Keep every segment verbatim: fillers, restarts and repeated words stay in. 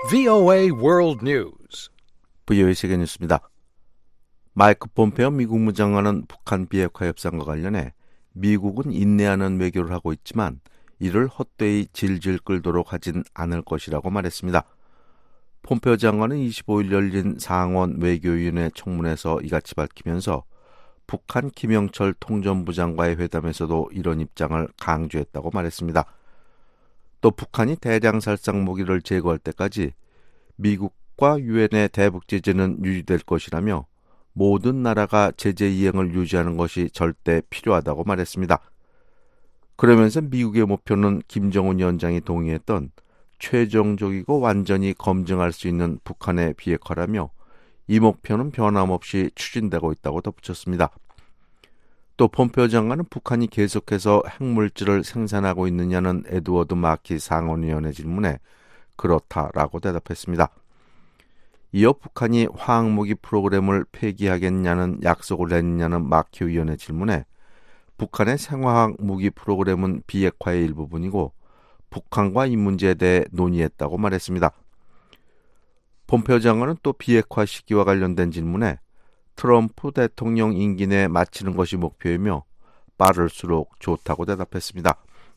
브이오에이 World News. 브이오에이 세계 뉴스입니다. 마이크 폼페오 미국 국무장관은 북한 비핵화 협상과 관련해 미국은 인내하는 외교를 하고 있지만 이를 헛되이 질질 끌도록 하진 않을 것이라고 말했습니다. 폼페오 장관은 이십오일 열린 상원 외교위원회 청문회에서 이같이 밝히면서 북한 김영철 통전부 장과의 회담에서도 이런 입장을 강조했다고 말했습니다. 또 북한이 대량살상 무기를 제거할 때까지 미국과 유엔의 대북 제재는 유지될 것이라며 모든 나라가 제재 이행을 유지하는 것이 절대 필요하다고 말했습니다. 그러면서 미국의 목표는 김정은 위원장이 동의했던 최종적이고 완전히 검증할 수 있는 북한의 비핵화라며 이 목표는 변함없이 추진되고 있다고 덧붙였습니다. 또 폼페오 장관은 북한이 계속해서 핵물질을 생산하고 있느냐는 에드워드 마키 상원의원의 질문에 그렇다라고 대답했습니다. 이어 북한이 화학무기 프로그램을 폐기하겠냐는 약속을 했느냐는 마키 의원의 질문에 북한의 생화학 무기 프로그램은 비핵화의 일부분이고 북한과 이 문제에 대해 논의했다고 말했습니다. 폼페오 장관은 또 비핵화 시기와 관련된 질문에 트럼프 대통령 임기 내에 마치는 것이 목표이며 빠를수록 좋다고 대답했습니다.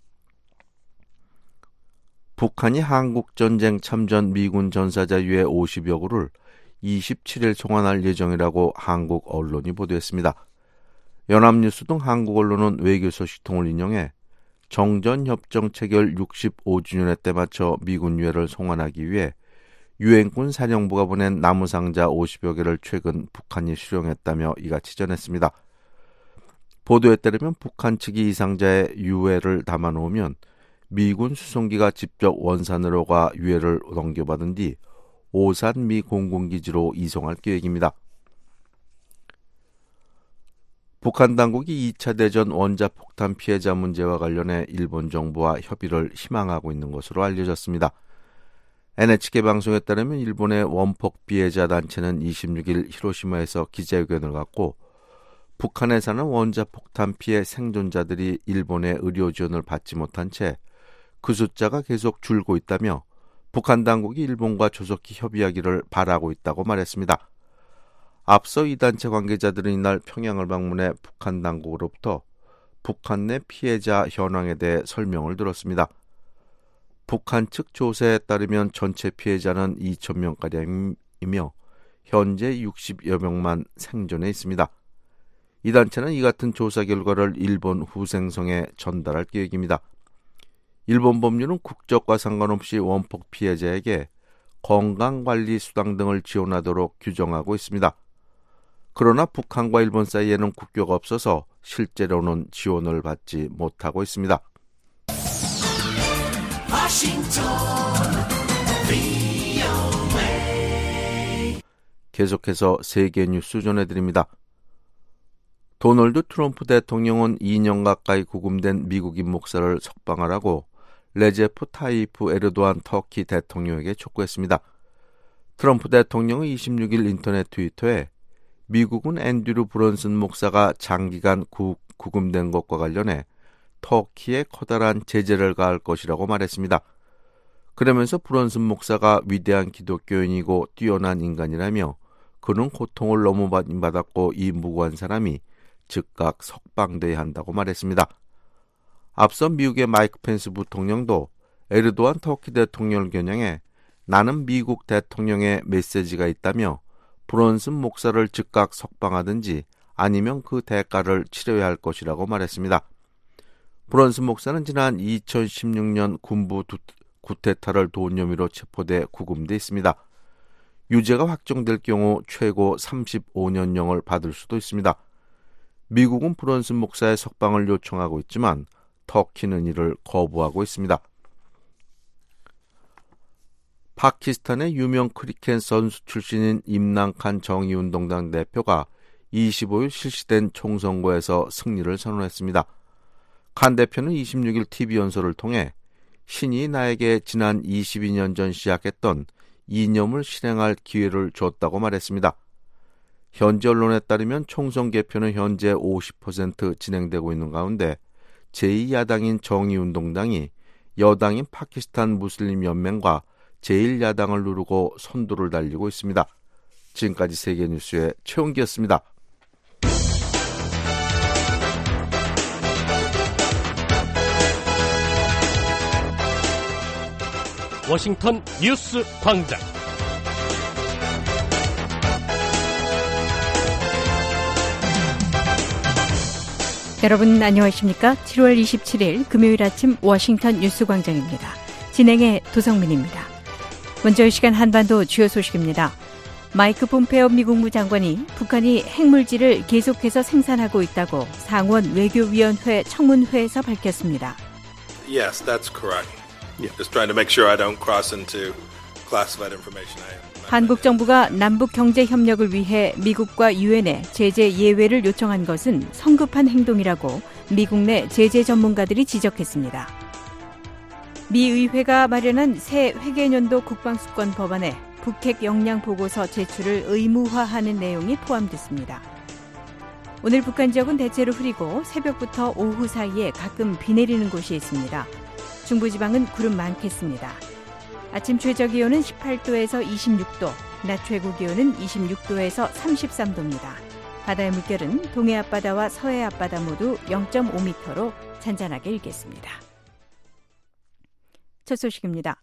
북한이 한국전쟁 참전 미군 전사자 유해 오십여 구를 이십칠일 송환할 예정이라고 한국 언론이 보도했습니다. 연합뉴스 등 한국 언론은 외교 소식통을 인용해 정전협정 체결 육십오 주년에 때맞춰 미군 유해를 송환하기 위해 유엔군 사령부가 보낸 나무상자 오십여 개를 최근 북한이 수령했다며 이같이 전했습니다. 보도에 따르면 북한 측이 이 상자에 유해를 담아놓으면 미군 수송기가 직접 원산으로 가 유해를 넘겨받은 뒤 오산 미 공군기지로 이송할 계획입니다. 북한 당국이 이 차 대전 원자폭탄 피해자 문제와 관련해 일본 정부와 협의를 희망하고 있는 것으로 알려졌습니다. 엔에이치케이 방송에 따르면 일본의 원폭 피해자 단체는 이십육일 히로시마에서 기자회견을 갖고 북한에 사는 원자폭탄 피해 생존자들이 일본의 의료 지원을 받지 못한 채 그 숫자가 계속 줄고 있다며 북한 당국이 일본과 조속히 협의하기를 바라고 있다고 말했습니다. 앞서 이 단체 관계자들은 이날 평양을 방문해 북한 당국으로부터 북한 내 피해자 현황에 대해 설명을 들었습니다. 북한 측 조사에 따르면 전체 피해자는 이천 명가량이며 현재 육십여 명만 생존해 있습니다. 이 단체는 이 같은 조사 결과를 일본 후생성에 전달할 계획입니다. 일본 법률은 국적과 상관없이 원폭 피해자에게 건강관리 수당 등을 지원하도록 규정하고 있습니다. 그러나 북한과 일본 사이에는 국교가 없어서 실제로는 지원을 받지 못하고 있습니다. 계속해서 세계 뉴스 전해드립니다. 도널드 트럼프 대통령은 이 년 가까이 구금된 미국인 목사를 석방하라고 레제프 타이프 에르도안 터키 대통령에게 촉구했습니다. 트럼프 대통령은 이십육일 인터넷 트위터에 미국은 앤드류 브런슨 목사가 장기간 구, 구금된 것과 관련해 터키에 커다란 제재를 가할 것이라고 말했습니다. 그러면서 브런슨 목사가 위대한 기독교인이고 뛰어난 인간이라며 그는 고통을 너무 많이 받았고 이 무고한 사람이 즉각 석방돼야 한다고 말했습니다. 앞서 미국의 마이크 펜스 부통령도 에르도안 터키 대통령을 겨냥해 나는 미국 대통령의 메시지가 있다며 브런슨 목사를 즉각 석방하든지 아니면 그 대가를 치러야 할 것이라고 말했습니다. 브런슨 목사는 지난 이천십육 년 군부 쿠데타를 도운 혐의로 체포돼 구금돼 있습니다. 유죄가 확정될 경우 최고 삼십오 년형을 받을 수도 있습니다. 미국은 브런슨 목사의 석방을 요청하고 있지만 터키는 이를 거부하고 있습니다. 파키스탄의 유명 크리켓 선수 출신인 임란칸 정의운동당 대표가 이십오일 실시된 총선거에서 승리를 선언했습니다. 칸 대표는 이십육일 티비 연설을 통해 신이 나에게 지난 이십이 년 전 시작했던 이념을 실행할 기회를 줬다고 말했습니다. 현지 언론에 따르면 총선 개표는 현재 오십 퍼센트 진행되고 있는 가운데 제이 야당인 정의운동당이 여당인 파키스탄 무슬림 연맹과 제일 야당을 누르고 선두를 달리고 있습니다. 지금까지 세계뉴스의 최홍기였습니다. 워싱턴 뉴스 광장. 여러분 안녕하십니까? 칠월 이십칠일 금요일 아침 워싱턴 뉴스 광장입니다. 진행의 도성민입니다. 먼저 이 시간 한반도 주요 소식입니다. 마이크 폼페오 미국 무장관이 북한이 핵물질을 계속해서 생산하고 있다고 상원 외교위원회 청문회에서 밝혔습니다. Yes, that's correct. Just trying to make sure I don't cross into classified information. 한국 정부가 남북 경제 협력을 위해 미국과 유엔에 제재 예외를 요청한 것은 성급한 행동이라고 미국 내 제재 전문가들이 지적했습니다. 미 의회가 마련한 새 회계년도 국방수권 법안에 북핵 역량 보고서 제출을 의무화하는 내용이 포함됐습니다. 오늘 북한 지역은 대체로 흐리고 새벽부터 오후 사이에 가끔 비 내리는 곳이 있습니다. 중부지방은 구름 많겠습니다. 아침 최저기온은 십팔도에서 이십육도, 낮 최고기온은 이십육도에서 삼십삼도입니다. 바다의 물결은 동해 앞바다와 서해 앞바다 모두 영점오 미터로 잔잔하게 일겠습니다. 첫 소식입니다.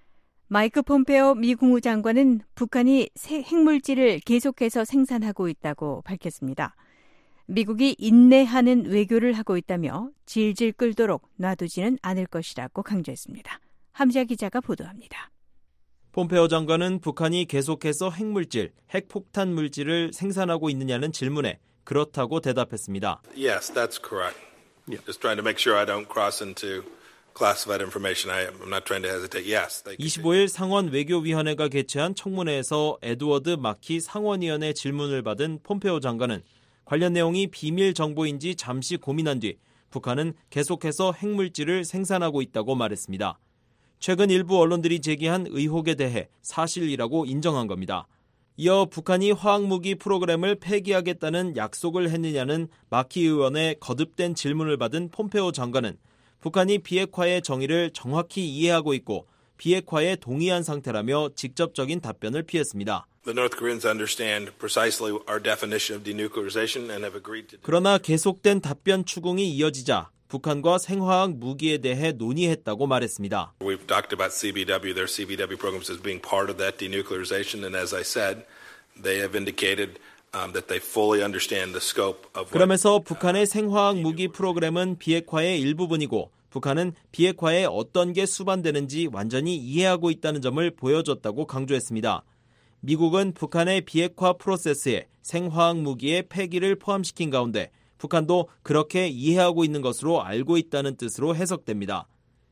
마이크 폼페오 미 국무장관은 북한이 새 핵물질을 계속해서 생산하고 있다고 밝혔습니다. 미국이 인내하는 외교를 하고 있다며 질질 끌도록 놔두지는 않을 것이라고 강조했습니다. 함지아 기자가 보도합니다. 폼페오 장관은 북한이 계속해서 핵물질, 핵폭탄 물질을 생산하고 있느냐는 질문에 그렇다고 대답했습니다. Yes, that's correct. Just trying to make sure I don't cross into classified information. I'm not trying to hesitate. Yes. 이십오일 상원 외교위원회가 개최한 청문회에서 에드워드 마키 상원의원의 질문을 받은 폼페오 장관은 관련 내용이 비밀 정보인지 잠시 고민한 뒤 북한은 계속해서 핵물질을 생산하고 있다고 말했습니다. 최근 일부 언론들이 제기한 의혹에 대해 사실이라고 인정한 겁니다. 이어 북한이 화학무기 프로그램을 폐기하겠다는 약속을 했느냐는 마키 의원의 거듭된 질문을 받은 폼페오 장관은 북한이 비핵화의 정의를 정확히 이해하고 있고 비핵화에 동의한 상태라며 직접적인 답변을 피했습니다. The North Koreans understand precisely our definition of denuclearization and have agreed to. 그러나 계속된 답변 추궁이 이어지자 북한과 생화학 무기에 대해 논의했다고 말했습니다. We've talked about C B W, their C B W programs as being part of that denuclearization, and as I said, they have indicated um, that they fully understand the scope of. 그러면서 북한의 생화학 무기 프로그램은 비핵화의 일부분이고 북한은 비핵화에 어떤 게 수반되는지 완전히 이해하고 있다는 점을 보여줬다고 강조했습니다. 미국은 북한의 비핵화 프로세스에 생화학 무기의 폐기를 포함시킨 가운데 북한도 그렇게 이해하고 있는 것으로 알고 있다는 뜻으로 해석됩니다.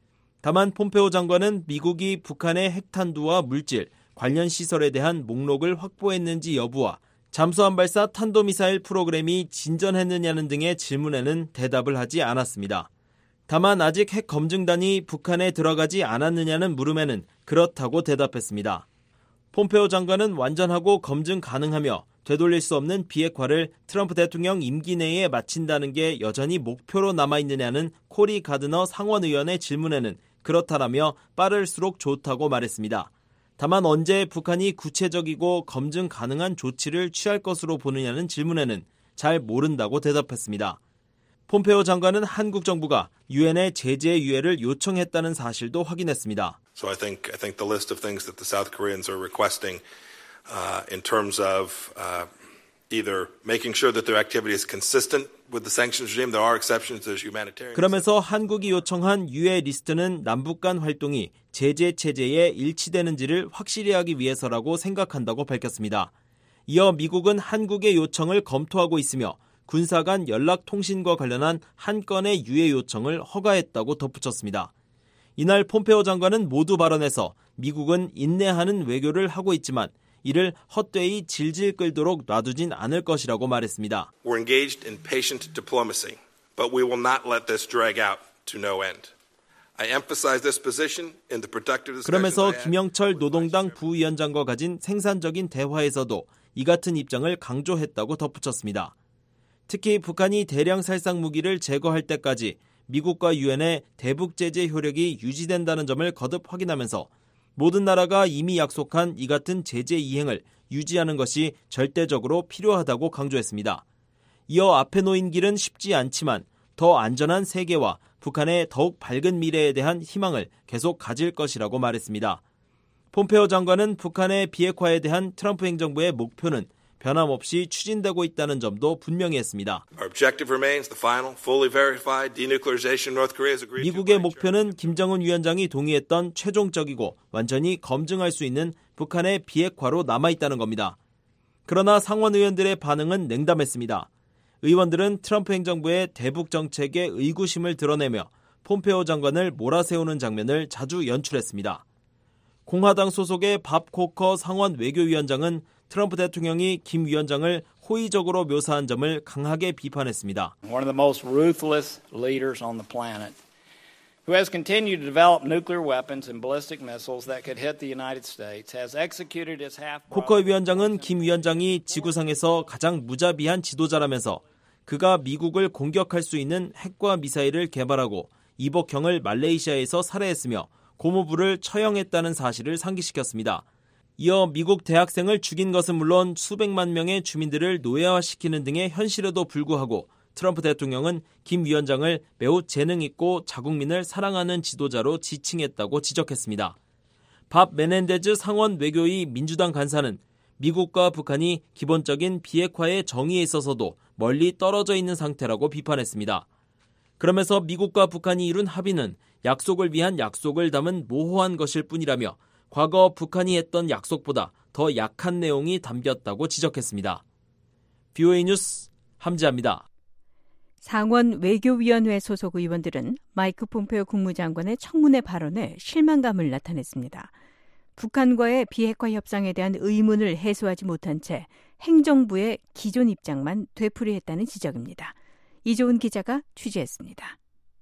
다만 폼페오 장관은 미국이 북한의 핵탄두와 물질, 관련 시설에 대한 목록을 확보했는지 여부와 잠수함 발사 탄도미사일 프로그램이 진전했느냐는 등의 질문에는 대답을 하지 않았습니다. 다만 아직 핵 검증단이 북한에 들어가지 않았느냐는 물음에는 그렇다고 대답했습니다. 폼페오 장관은 완전하고 검증 가능하며 되돌릴 수 없는 비핵화를 트럼프 대통령 임기 내에 마친다는 게 여전히 목표로 남아있느냐는 코리 가드너 상원의원의 질문에는 그렇다라며 빠를수록 좋다고 말했습니다. 다만 언제 북한이 구체적이고 검증 가능한 조치를 취할 것으로 보느냐는 질문에는 잘 모른다고 대답했습니다. 폼페오 장관은 한국 정부가 유엔에 제재 유예를 요청했다는 사실도 확인했습니다. So I think I think the list of things that the South Koreans are requesting uh, in terms of uh, either making sure that their activity is consistent with the sanctions regime, there are exceptions to humanitarian. 그러면서 한국이 요청한 유예 리스트는 남북 간 활동이 제재 체제에 일치되는지를 확실히 하기 위해서라고 생각한다고 밝혔습니다. 이어 미국은 한국의 요청을 검토하고 있으며 군사 간 연락통신과 관련한 한 건의 유예 요청을 허가했다고 덧붙였습니다. 이날 폼페오 장관은 모두 발언에서 미국은 인내하는 외교를 하고 있지만 이를 헛되이 질질 끌도록 놔두진 않을 것이라고 말했습니다. We're engaged in patient diplomacy, but we will not let this drag out to no end. I emphasize this position in the productive discussions. 그러면서 김영철 노동당 부위원장과 가진 생산적인 대화에서도 이 같은 입장을 강조했다고 덧붙였습니다. 특히 북한이 대량 살상 무기를 제거할 때까지 미국과 유엔의 대북 제재 효력이 유지된다는 점을 거듭 확인하면서 모든 나라가 이미 약속한 이 같은 제재 이행을 유지하는 것이 절대적으로 필요하다고 강조했습니다. 이어 앞에 놓인 길은 쉽지 않지만 더 안전한 세계와 북한의 더욱 밝은 미래에 대한 희망을 계속 가질 것이라고 말했습니다. 폼페오 장관은 북한의 비핵화에 대한 트럼프 행정부의 목표는 변함없이 추진되고 있다는 점도 분명히 했습니다. 미국의 목표는 김정은 위원장이 동의했던 최종적이고 완전히 검증할 수 있는 북한의 비핵화로 남아있다는 겁니다. 그러나 상원 의원들의 반응은 냉담했습니다. 의원들은 트럼프 행정부의 대북 정책에 의구심을 드러내며 폼페오 장관을 몰아세우는 장면을 자주 연출했습니다. 공화당 소속의 밥 코커 상원 외교위원장은 트럼프 대통령이 김 위원장을 호의적으로 묘사한 점을 강하게 비판했습니다. One of the most ruthless leaders on the planet, who has continued to develop nuclear weapons and ballistic missiles that could hit the United States, has executed his half. 코커 위원장은 김 위원장이 지구상에서 가장 무자비한 지도자라면서 그가 미국을 공격할 수 있는 핵과 미사일을 개발하고 이복형을 말레이시아에서 살해했으며 고모부를 처형했다는 사실을 상기시켰습니다. 이어 미국 대학생을 죽인 것은 물론 수백만 명의 주민들을 노예화시키는 등의 현실에도 불구하고 트럼프 대통령은 김 위원장을 매우 재능 있고 자국민을 사랑하는 지도자로 지칭했다고 지적했습니다. 밥 메넨데즈 상원 외교위 민주당 간사는 미국과 북한이 기본적인 비핵화의 정의에 있어서도 멀리 떨어져 있는 상태라고 비판했습니다. 그러면서 미국과 북한이 이룬 합의는 약속을 위한 약속을 담은 모호한 것일 뿐이라며 과거 북한이 했던 약속보다 더 약한 내용이 담겼다고 지적했습니다. 비오에이 뉴스 함지아입니다. 상원 외교위원회 소속 의원들은 마이크 폼페오 국무장관의 청문회 발언에 실망감을 나타냈습니다. 북한과의 비핵화 협상에 대한 의문을 해소하지 못한 채 행정부의 기존 입장만 되풀이했다는 지적입니다. 이조은 기자가 취재했습니다.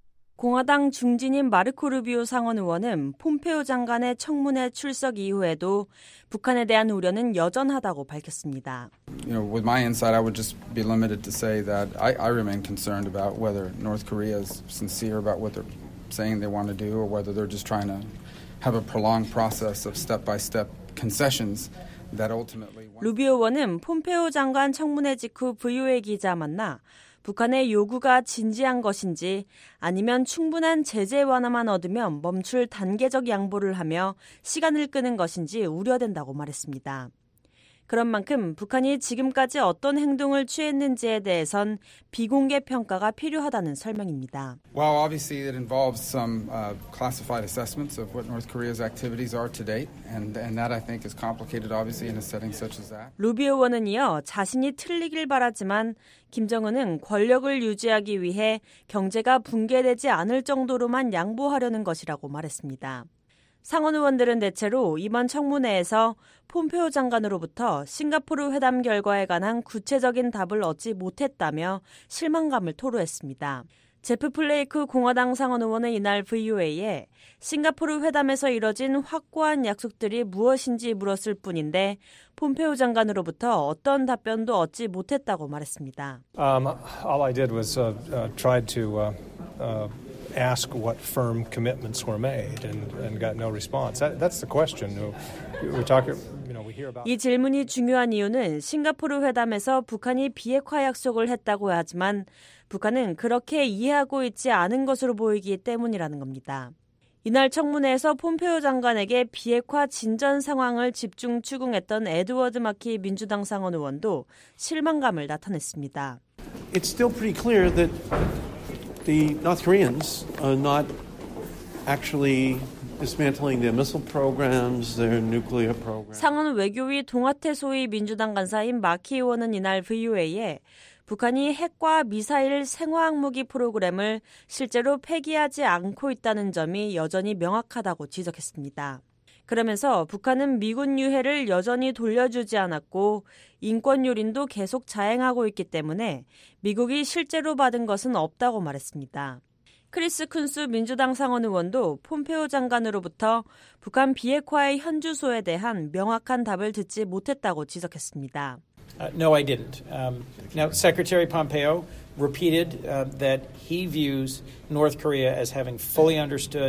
공화당 중진인 마르코 루비오 상원 의원은 폼페오 장관의 청문회 출석 이후에도 북한에 대한 우려는 여전하다고 밝혔습니다. You know, with my insight, I would just be limited to say that I, I remain concerned about whether North Korea is sincere about what they're saying they want to do, or whether they're just trying to have a prolonged process of step-by-step concessions that ultimately. 루비오 의원은 폼페오 장관 청문회 직후 브이오에이 기자 만나 북한의 요구가 진지한 것인지 아니면 충분한 제재 완화만 얻으면 멈출 단계적 양보를 하며 시간을 끄는 것인지 우려된다고 말했습니다. 그런 만큼 북한이 지금까지 어떤 행동을 취했는지에 대해선 비공개 평가가 필요하다는 설명입니다. Well, obviously it involves some uh, classified assessments of what North Korea's activities are to date, and and that I think is complicated, obviously, in a setting such as that. 루비오 의원은 이어 자신이 틀리길 바라지만 김정은은 권력을 유지하기 위해 경제가 붕괴되지 않을 정도로만 양보하려는 것이라고 말했습니다. 상원 의원들은 대체로 이번 청문회에서 폼페오 장관으로부터 싱가포르 회담 결과에 관한 구체적인 답을 얻지 못했다며 실망감을 토로했습니다. 제프 플레이크 공화당 상원 의원은 이날 브이오에이에 싱가포르 회담에서 이뤄진 확고한 약속들이 무엇인지 물었을 뿐인데 폼페오 장관으로부터 어떤 답변도 얻지 못했다고 말했습니다. Um, all I did was uh, uh, tried to uh, uh, ask what firm commitments were made and, and got no response. That, that's the question. We're talking, you know, we hear about. 이 질문이 중요한 이유는 싱가포르 회담에서 북한이 비핵화 약속을 했다고 하지만 북한은 그렇게 이해하고 있지 않은 것으로 보이기 때문이라는 겁니다. 이날 청문회에서 폼페오 장관에게 비핵화 진전 상황을 집중 추궁했던 에드워드 마키 민주당 상원 의원도 실망감을 나타냈습니다. It's still pretty clear that the North Koreans are not actually dismantling their missile programs, their nuclear programs. 상원 외교위 동아태 소위 민주당 간사인 마키 의원은 이날 브이오에이에 북한이 핵과 미사일 생화학 무기 프로그램을 실제로 폐기하지 않고 있다는 점이 여전히 명확하다고 지적했습니다. 그러면서 북한은 미군 유해를 여전히 돌려주지 않았고 인권 유린도 계속 자행하고 있기 때문에 미국이 실제로 받은 것은 없다고 말했습니다. 크리스 쿤스 민주당 상원 의원도 폼페오 장관으로부터 북한 비핵화의 현주소에 대한 명확한 답을 듣지 못했다고 지적했습니다. Uh, no, I didn't. Um, now, Secretary Pompeo repeated uh, that he views North Korea as having fully understood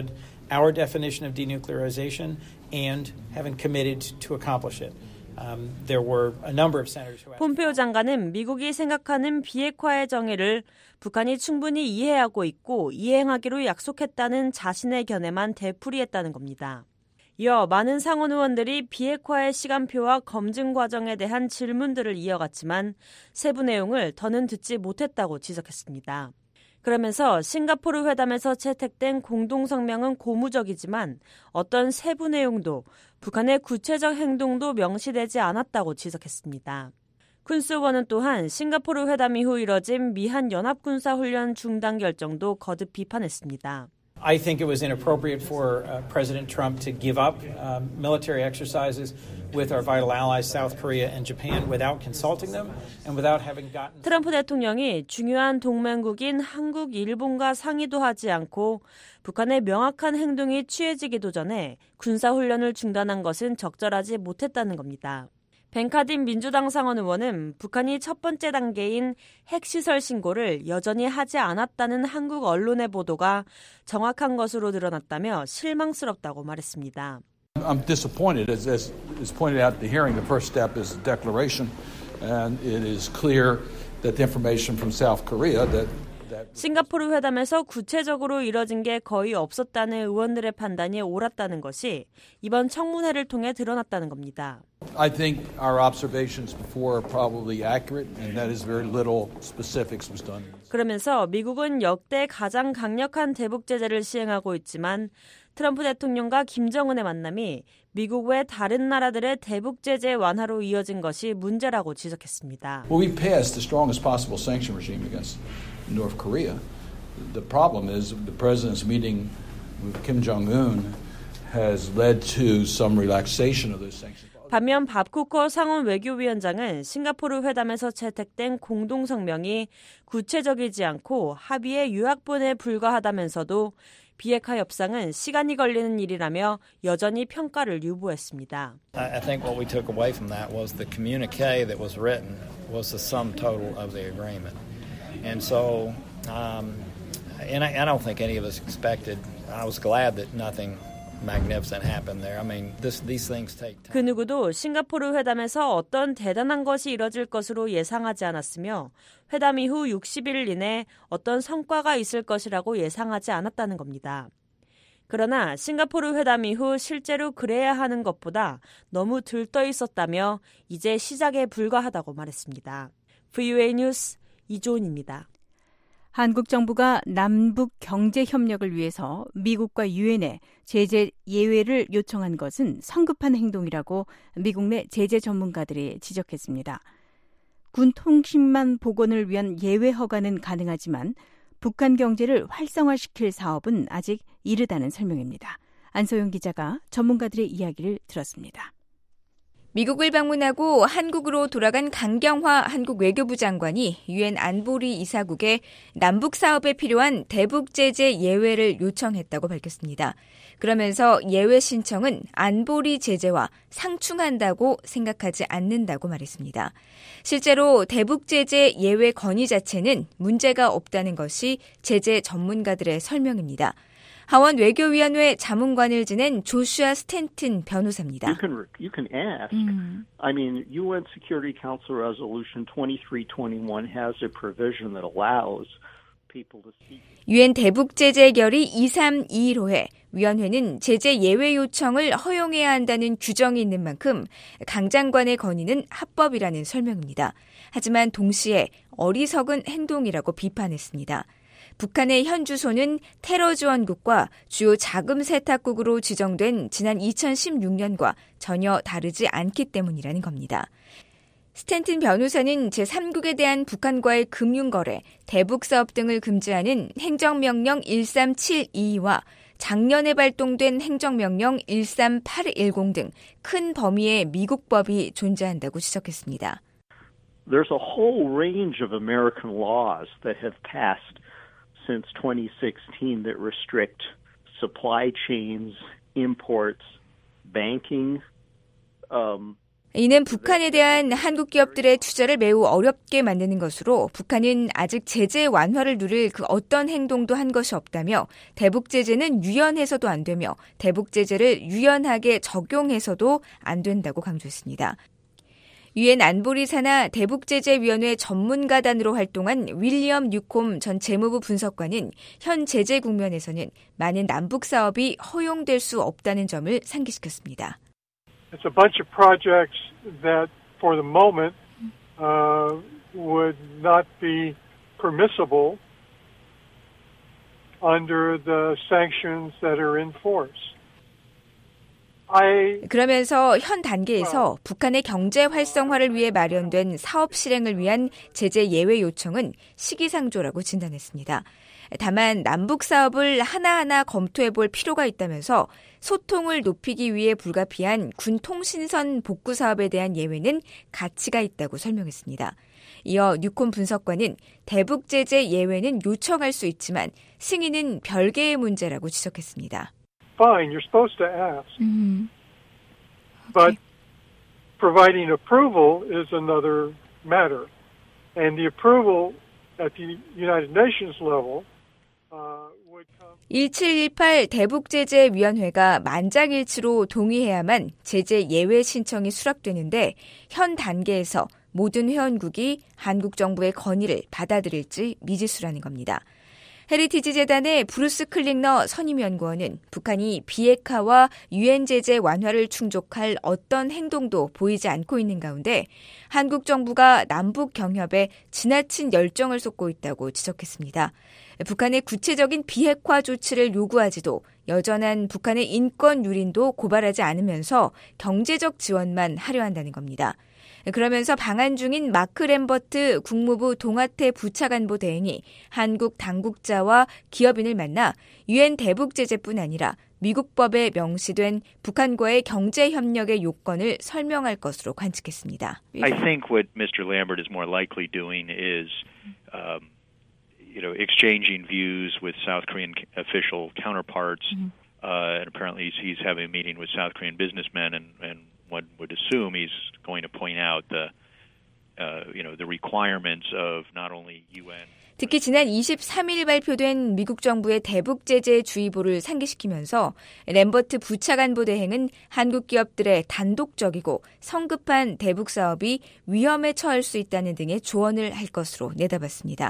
our definition of denuclearization and having committed to accomplish it. Um, there were a number of senators who 폼페오 장관은 미국이 생각하는 비핵화의 정의를 북한이 충분히 이해하고 있고 이행하기로 약속했다는 자신의 견해만 되풀이했다는 겁니다. 이어 많은 상원 의원들이 비핵화의 시간표와 검증 과정에 대한 질문들을 이어갔지만 세부 내용을 더는 듣지 못했다고 지적했습니다. 그러면서 싱가포르 회담에서 채택된 공동성명은 고무적이지만 어떤 세부 내용도 북한의 구체적 행동도 명시되지 않았다고 지적했습니다. 쿤스 의원은 또한 싱가포르 회담 이후 이뤄진 미한 연합군사훈련 중단 결정도 거듭 비판했습니다. I think it was inappropriate for uh, President Trump to give up uh, military exercises with our vital allies, South Korea and Japan, without consulting them and without having gotten. 트럼프 대통령이 중요한 동맹국인 한국, 일본과 상의도 하지 않고 북한의 명확한 행동이 취해지기도 전에 군사훈련을 중단한 것은 적절하지 못했다는 겁니다. 벤카딘 민주당 상원 의원은 북한이 첫 번째 단계인 핵시설 신고를 여전히 하지 않았다는 한국 언론의 보도가 정확한 것으로 드러났다며 실망스럽다고 말했습니다. I'm disappointed. As, as is pointed out at the hearing, the first step is a declaration, and it is clear that the information from South Korea that 싱가포르 회담에서 구체적으로 이뤄진 게 거의 없었다는 의원들의 판단이 옳았다는 것이 이번 청문회를 통해 드러났다는 겁니다. I think our observations before are probably accurate, and that is very little specifics was done. 그러면서 미국은 역대 가장 강력한 대북 제재를 시행하고 있지만 트럼프 대통령과 김정은의 만남이 미국 외 다른 나라들의 대북 제재 완화로 이어진 것이 문제라고 지적했습니다. Well, we passed the strongest possible sanction regime against North Korea. The problem is the president's meeting with Kim Jong-un has led to some relaxation of those sanctions. 반면 밥 쿠커 상원 외교위원장은 싱가포르 회담에서 채택된 공동성명이 구체적이지 않고 합의의 요약본에 불과하다면서도 비핵화 협상은 시간이 걸리는 일이라며 여전히 평가를 유보했습니다. I think what we took away from that was the communique that was written was the sum total of the agreement. And so, um, and I, I don't think any of us expected. I was glad that nothing magnificent happened there. I mean, this, these things take time. 그 누구도 싱가포르 회담에서 어떤 대단한 것이 이뤄질 것으로 예상하지 않았으며 회담 이후 육십 일 이내 어떤 성과가 있을 것이라고 예상하지 않았다는 겁니다. 그러나 싱가포르 회담 이후 실제로 그래야 하는 것보다 너무 들떠 있었다며 이제 시작에 불과하다고 말했습니다. 브이오에이 뉴스 이조은입니다. 한국 정부가 남북 경제 협력을 위해서 미국과 유엔에 제재 예외를 요청한 것은 성급한 행동이라고 미국 내 제재 전문가들이 지적했습니다. 군 통신망 복원을 위한 예외 허가는 가능하지만 북한 경제를 활성화시킬 사업은 아직 이르다는 설명입니다. 안소영 기자가 전문가들의 이야기를 들었습니다. 미국을 방문하고 한국으로 돌아간 강경화 한국 외교부 장관이 유엔 안보리 이사국에 남북 사업에 필요한 대북 제재 예외를 요청했다고 밝혔습니다. 그러면서 예외 신청은 안보리 제재와 상충한다고 생각하지 않는다고 말했습니다. 실제로 대북 제재 예외 건의 자체는 문제가 없다는 것이 제재 전문가들의 설명입니다. 하원 외교위원회 자문관을 지낸 조슈아 스탠튼 변호사입니다. You can, you can ask. Mm. I mean, 유엔 Security Council Resolution twenty-three twenty-one has a provision that allows people to seek. 유엔 대북 제재 결의 이삼이일 호에 위원회는 제재 예외 요청을 허용해야 한다는 규정이 있는 만큼 강 장관의 건의는 합법이라는 설명입니다. 하지만 동시에 어리석은 행동이라고 비판했습니다. 북한의 현 주소는 테러 지원국과 주요 자금 세탁국으로 지정된 지난 이천십육 년과 전혀 다르지 않기 때문이라는 겁니다. 스탠튼 변호사는 제삼국에 대한 북한과의 금융거래, 대북사업 등을 금지하는 행정명령 일삼칠이와 작년에 발동된 행정명령 일삼팔일공 등 큰 범위의 미국법이 존재한다고 지적했습니다. There's a whole range of American laws that have passed since twenty sixteen that restrict supply chains, imports, banking. Um, 이는 북한에 대한 한국 기업들의 투자를 매우 어렵게 만드는 것으로 북한은 아직 제재 완화를 누릴 그 어떤 행동도 한 것이 없다며 대북 제재는 유연해서도 안 되며 대북 제재를 유연하게 적용해서도 안 된다고 강조했습니다. 유엔 안보리 산하 대북제재위원회 전문가단으로 활동한 윌리엄 뉴콤 전 재무부 분석관은 현 제재 국면에서는 많은 남북 사업이 허용될 수 없다는 점을 상기시켰습니다. It's a bunch of projects that for the moment uh, would not be permissible under the sanctions that are in force. 그러면서 현 단계에서 북한의 경제 활성화를 위해 마련된 사업 실행을 위한 제재 예외 요청은 시기상조라고 진단했습니다. 다만 남북 사업을 하나하나 검토해 볼 필요가 있다면서 소통을 높이기 위해 불가피한 군 통신선 복구 사업에 대한 예외는 가치가 있다고 설명했습니다. 이어 뉴콤 분석관은 대북 제재 예외는 요청할 수 있지만 승인은 별개의 문제라고 지적했습니다. Fine, you're supposed to ask. Mm-hmm. But providing approval is another matter. And the approval at the United Nations level uh, would come... 일칠일팔 대북제재위원회가 만장일치로 동의해야만 제재 예외 신청이 수락되는데 현 단계에서 모든 회원국이 한국 정부의 건의를 받아들일지 미지수라는 겁니다. 헤리티지 재단의 브루스 클링너 선임연구원은 북한이 비핵화와 유엔 제재 완화를 충족할 어떤 행동도 보이지 않고 있는 가운데 한국 정부가 남북 경협에 지나친 열정을 쏟고 있다고 지적했습니다. 북한의 구체적인 비핵화 조치를 요구하지도 여전한 북한의 인권 유린도 고발하지 않으면서 경제적 지원만 하려 한다는 겁니다. 그러면서 방한 중인 마크 램버트 국무부 동아태 부차관보 대행이 한국 당국자와 기업인을 만나 유엔 대북 제재뿐 아니라 미국 법에 명시된 북한과의 경제 협력의 요건을 설명할 것으로 관측했습니다. I think what Mister Lambert is more likely doing is um, you know, exchanging views with South Korean official counterparts. Mm-hmm. Uh, and apparently he's, he's having a meeting with South Korean businessmen and, and one would assume he's going to point out the, uh, you know, the requirements of not only 유엔. 특히 지난 이십삼일 발표된 미국 정부의 대북 제재 주의보를 상기시키면서 램버트 부차관보 대행은 한국 기업들의 단독적이고 성급한 대북 사업이 위험에 처할 수 있다는 등의 조언을 할 것으로 내다봤습니다.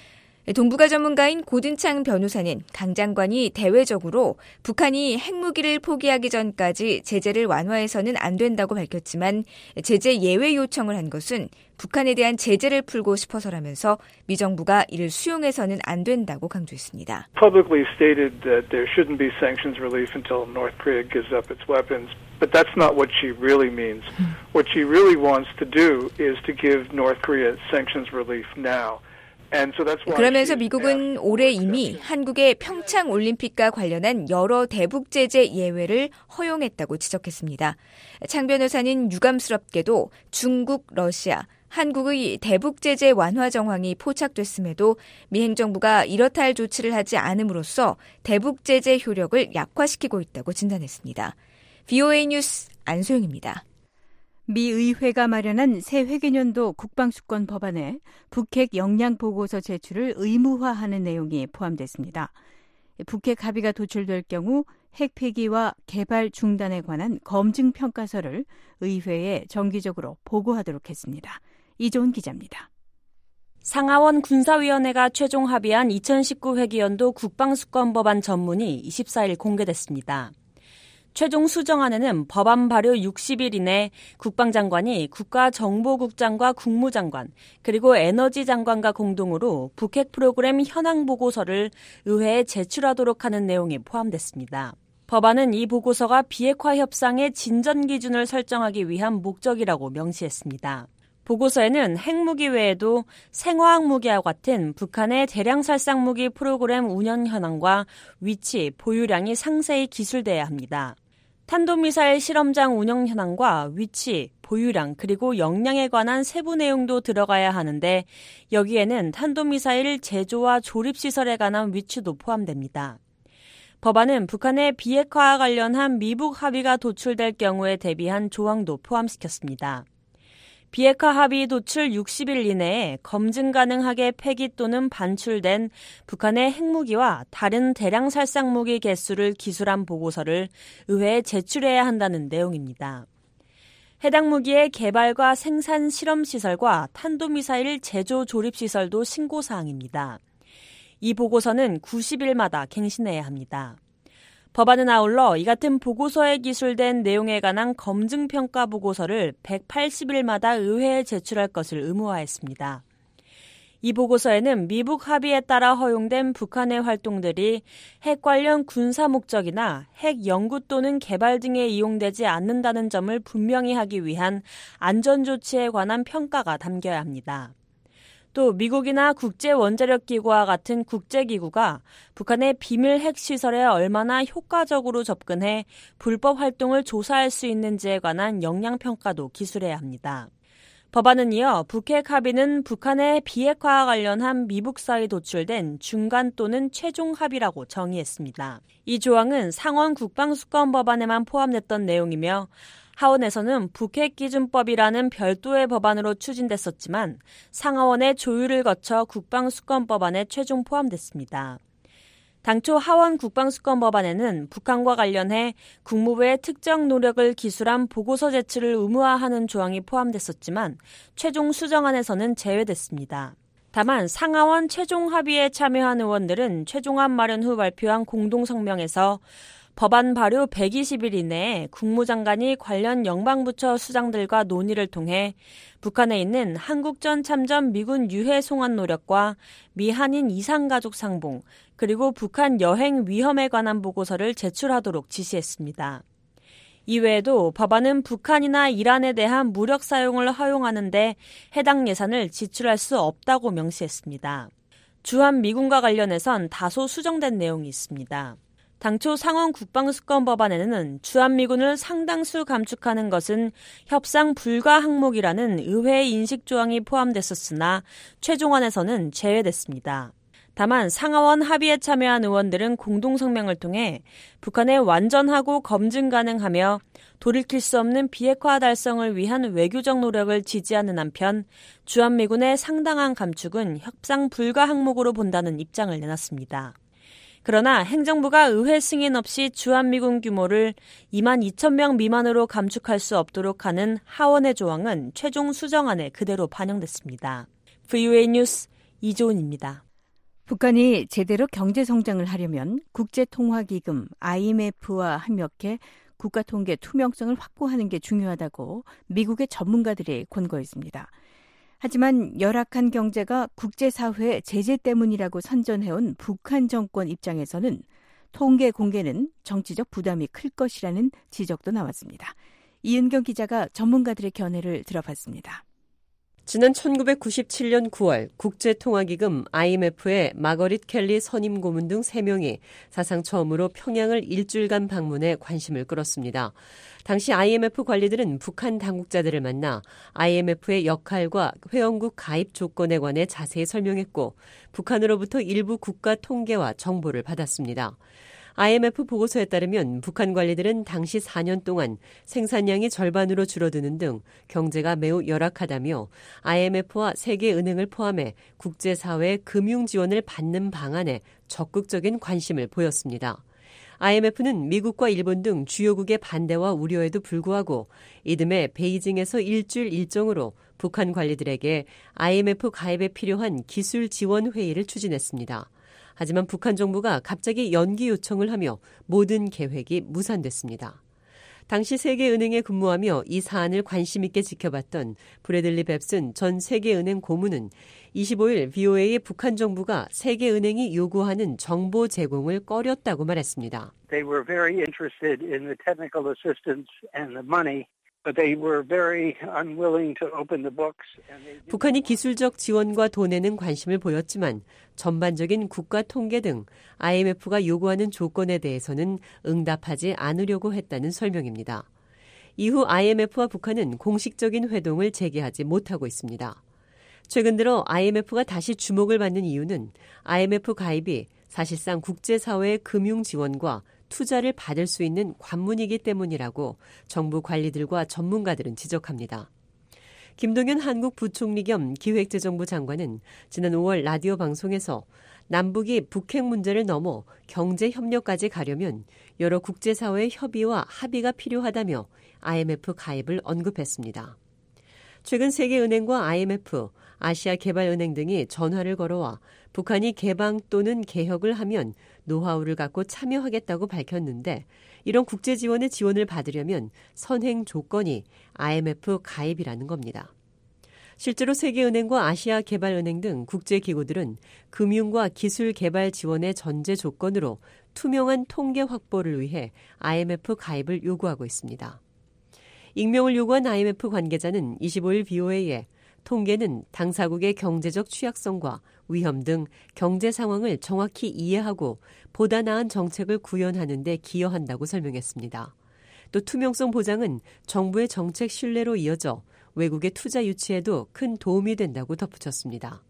동북아 전문가인 고든창 변호사는 강 장관이 대외적으로 북한이 핵무기를 포기하기 전까지 제재를 완화해서는 안 된다고 밝혔지만 제재 예외 요청을 한 것은 북한에 대한 제재를 풀고 싶어서라면서 미 정부가 이를 수용해서는 안 된다고 강조했습니다. Publicly stated that there shouldn't be sanctions relief until North Korea gives up its weapons. But that's not what she really means. What she really wants to do is to give North Korea sanctions relief now. 그러면서 미국은 올해 이미 한국의 평창 올림픽과 관련한 여러 대북 제재 예외를 허용했다고 지적했습니다. 창 변호사는 유감스럽게도 중국, 러시아, 한국의 대북 제재 완화 정황이 포착됐음에도 미 행정부가 이렇다 할 조치를 하지 않음으로써 대북 제재 효력을 약화시키고 있다고 진단했습니다. 브이오에이 뉴스 안소영입니다. 미 의회가 마련한 새 회계년도 국방수권 법안에 북핵 역량 보고서 제출을 의무화하는 내용이 포함됐습니다. 북핵 합의가 도출될 경우 핵 폐기와 개발 중단에 관한 검증 평가서를 의회에 정기적으로 보고하도록 했습니다. 이조은 기자입니다. 상하원 군사위원회가 최종 합의한 이천십구 회기연도 국방수권 법안 전문이 이십사일 공개됐습니다. 최종 수정안에는 법안 발효 육십일 이내 국방장관이 국가정보국장과 국무장관 그리고 에너지장관과 공동으로 북핵 프로그램 현황 보고서를 의회에 제출하도록 하는 내용이 포함됐습니다. 법안은 이 보고서가 비핵화 협상의 진전 기준을 설정하기 위한 목적이라고 명시했습니다. 보고서에는 핵무기 외에도 생화학 무기와 같은 북한의 대량 살상 무기 프로그램 운영 현황과 위치, 보유량이 상세히 기술돼야 합니다. 탄도미사일 실험장 운영 현황과 위치, 보유량 그리고 역량에 관한 세부 내용도 들어가야 하는데 여기에는 탄도미사일 제조와 조립시설에 관한 위치도 포함됩니다. 법안은 북한의 비핵화와 관련한 미북 합의가 도출될 경우에 대비한 조항도 포함시켰습니다. 비핵화 합의 도출 육십 일 이내에 검증 가능하게 폐기 또는 반출된 북한의 핵무기와 다른 대량 살상무기 개수를 기술한 보고서를 의회에 제출해야 한다는 내용입니다. 해당 무기의 개발과 생산 실험시설과 탄도미사일 제조 조립시설도 신고사항입니다. 이 보고서는 구십 일마다 갱신해야 합니다. 법안은 아울러 이 같은 보고서에 기술된 내용에 관한 검증평가 보고서를 백팔십 일마다 의회에 제출할 것을 의무화했습니다. 이 보고서에는 미북 합의에 따라 허용된 북한의 활동들이 핵 관련 군사 목적이나 핵 연구 또는 개발 등에 이용되지 않는다는 점을 분명히 하기 위한 안전조치에 관한 평가가 담겨야 합니다. 또 미국이나 국제원자력기구와 같은 국제기구가 북한의 비밀 핵시설에 얼마나 효과적으로 접근해 불법 활동을 조사할 수 있는지에 관한 역량평가도 기술해야 합니다. 법안은 이어 북핵 합의는 북한의 비핵화와 관련한 미북 사이 도출된 중간 또는 최종 합의라고 정의했습니다. 이 조항은 상원 국방수권 법안에만 포함됐던 내용이며 하원에서는 북핵기준법이라는 별도의 법안으로 추진됐었지만 상하원의 조율을 거쳐 국방수권법안에 최종 포함됐습니다. 당초 하원 국방수권법안에는 북한과 관련해 국무부의 특정 노력을 기술한 보고서 제출을 의무화하는 조항이 포함됐었지만 최종 수정안에서는 제외됐습니다. 다만 상하원 최종 합의에 참여한 의원들은 최종안 마련 후 발표한 공동성명에서 법안 발효 백이십 일 이내에 국무장관이 관련 영방부처 수장들과 논의를 통해 북한에 있는 한국전 참전 미군 유해 송환 노력과 미한인 이산가족 상봉, 그리고 북한 여행 위험에 관한 보고서를 제출하도록 지시했습니다. 이외에도 법안은 북한이나 이란에 대한 무력 사용을 허용하는데 해당 예산을 지출할 수 없다고 명시했습니다. 주한미군과 관련해선 다소 수정된 내용이 있습니다. 당초 상원 국방수권 법안에는 주한미군을 상당수 감축하는 것은 협상 불가 항목이라는 의회 인식 조항이 포함됐었으나 최종안에서는 제외됐습니다. 다만 상하원 합의에 참여한 의원들은 공동성명을 통해 북한의 완전하고 검증 가능하며 돌이킬 수 없는 비핵화 달성을 위한 외교적 노력을 지지하는 한편 주한미군의 상당한 감축은 협상 불가 항목으로 본다는 입장을 내놨습니다. 그러나 행정부가 의회 승인 없이 주한미군 규모를 이만 이천 명 미만으로 감축할 수 없도록 하는 하원의 조항은 최종 수정안에 그대로 반영됐습니다. 브이오에이 뉴스 이조은입니다. 북한이 제대로 경제성장을 하려면 국제통화기금 아이엠에프와 협력해 국가통계 투명성을 확보하는 게 중요하다고 미국의 전문가들이 권고했습니다. 하지만 열악한 경제가 국제사회의 제재 때문이라고 선전해온 북한 정권 입장에서는 통계 공개는 정치적 부담이 클 것이라는 지적도 나왔습니다. 이은경 기자가 전문가들의 견해를 들어봤습니다. 지난 천구백구십칠 년 구월 국제통화기금 아이엠에프의 마거릿 켈리 선임 고문 등 세 명이 사상 처음으로 평양을 일주일간 방문해 관심을 끌었습니다. 당시 아이엠에프 관리들은 북한 당국자들을 만나 아이엠에프의 역할과 회원국 가입 조건에 관해 자세히 설명했고 북한으로부터 일부 국가 통계와 정보를 받았습니다. 아이엠에프 보고서에 따르면 북한 관리들은 당시 사 년 동안 생산량이 절반으로 줄어드는 등 경제가 매우 열악하다며 아이엠에프와 세계은행을 포함해 국제사회의 금융 지원을 받는 방안에 적극적인 관심을 보였습니다. 아이엠에프는 미국과 일본 등 주요국의 반대와 우려에도 불구하고 이듬해 베이징에서 일주일 일정으로 북한 관리들에게 아이엠에프 가입에 필요한 기술 지원 회의를 추진했습니다. 하지만 북한 정부가 갑자기 연기 요청을 하며 모든 계획이 무산됐습니다. 당시 세계은행에 근무하며 이 사안을 관심 있게 지켜봤던 브래들리 뱁슨 전 세계은행 고문은 이십오 일 브이오에이의 북한 정부가 세계은행이 요구하는 정보 제공을 꺼렸다고 말했습니다. They were very interested in the technical assistance and the money. But they were very unwilling to open the books. 북한이 기술적 지원과 돈에는 관심을 보였지만 전반적인 국가 통계 등 아이엠에프가 요구하는 조건에 대해서는 응답하지 않으려고 했다는 설명입니다. 이후 아이엠에프와 북한은 공식적인 회동을 재개하지 못하고 있습니다. 최근 들어 아이엠에프가 다시 주목을 받는 이유는 아이엠에프 가입이 사실상 국제사회의 금융 지원과 투자를 받을 수 있는 관문이기 때문이라고 정부 관리들과 전문가들은 지적합니다. 김동연 한국 부총리 겸 기획재정부 장관은 지난 오월 라디오 방송에서 남북이 북핵 문제를 넘어 경제협력까지 가려면 여러 국제사회의 협의와 합의가 필요하다며 아이엠에프 가입을 언급했습니다. 최근 세계은행과 아이엠에프, 아시아개발은행 등이 전화를 걸어와 북한이 개방 또는 개혁을 하면 노하우를 갖고 참여하겠다고 밝혔는데 이런 국제 지원의 지원을 받으려면 선행 조건이 아이엠에프 가입이라는 겁니다. 실제로 세계은행과 아시아개발은행 등 국제기구들은 금융과 기술 개발 지원의 전제 조건으로 투명한 통계 확보를 위해 아이엠에프 가입을 요구하고 있습니다. 익명을 요구한 아이엠에프 관계자는 이십오일 비오에이에 통계는 당사국의 경제적 취약성과 위험 등 경제 상황을 정확히 이해하고 보다 나은 정책을 구현하는 데 기여한다고 설명했습니다. 또 투명성 보장은 정부의 정책 신뢰로 이어져 외국의 투자 유치에도 큰 도움이 된다고 덧붙였습니다.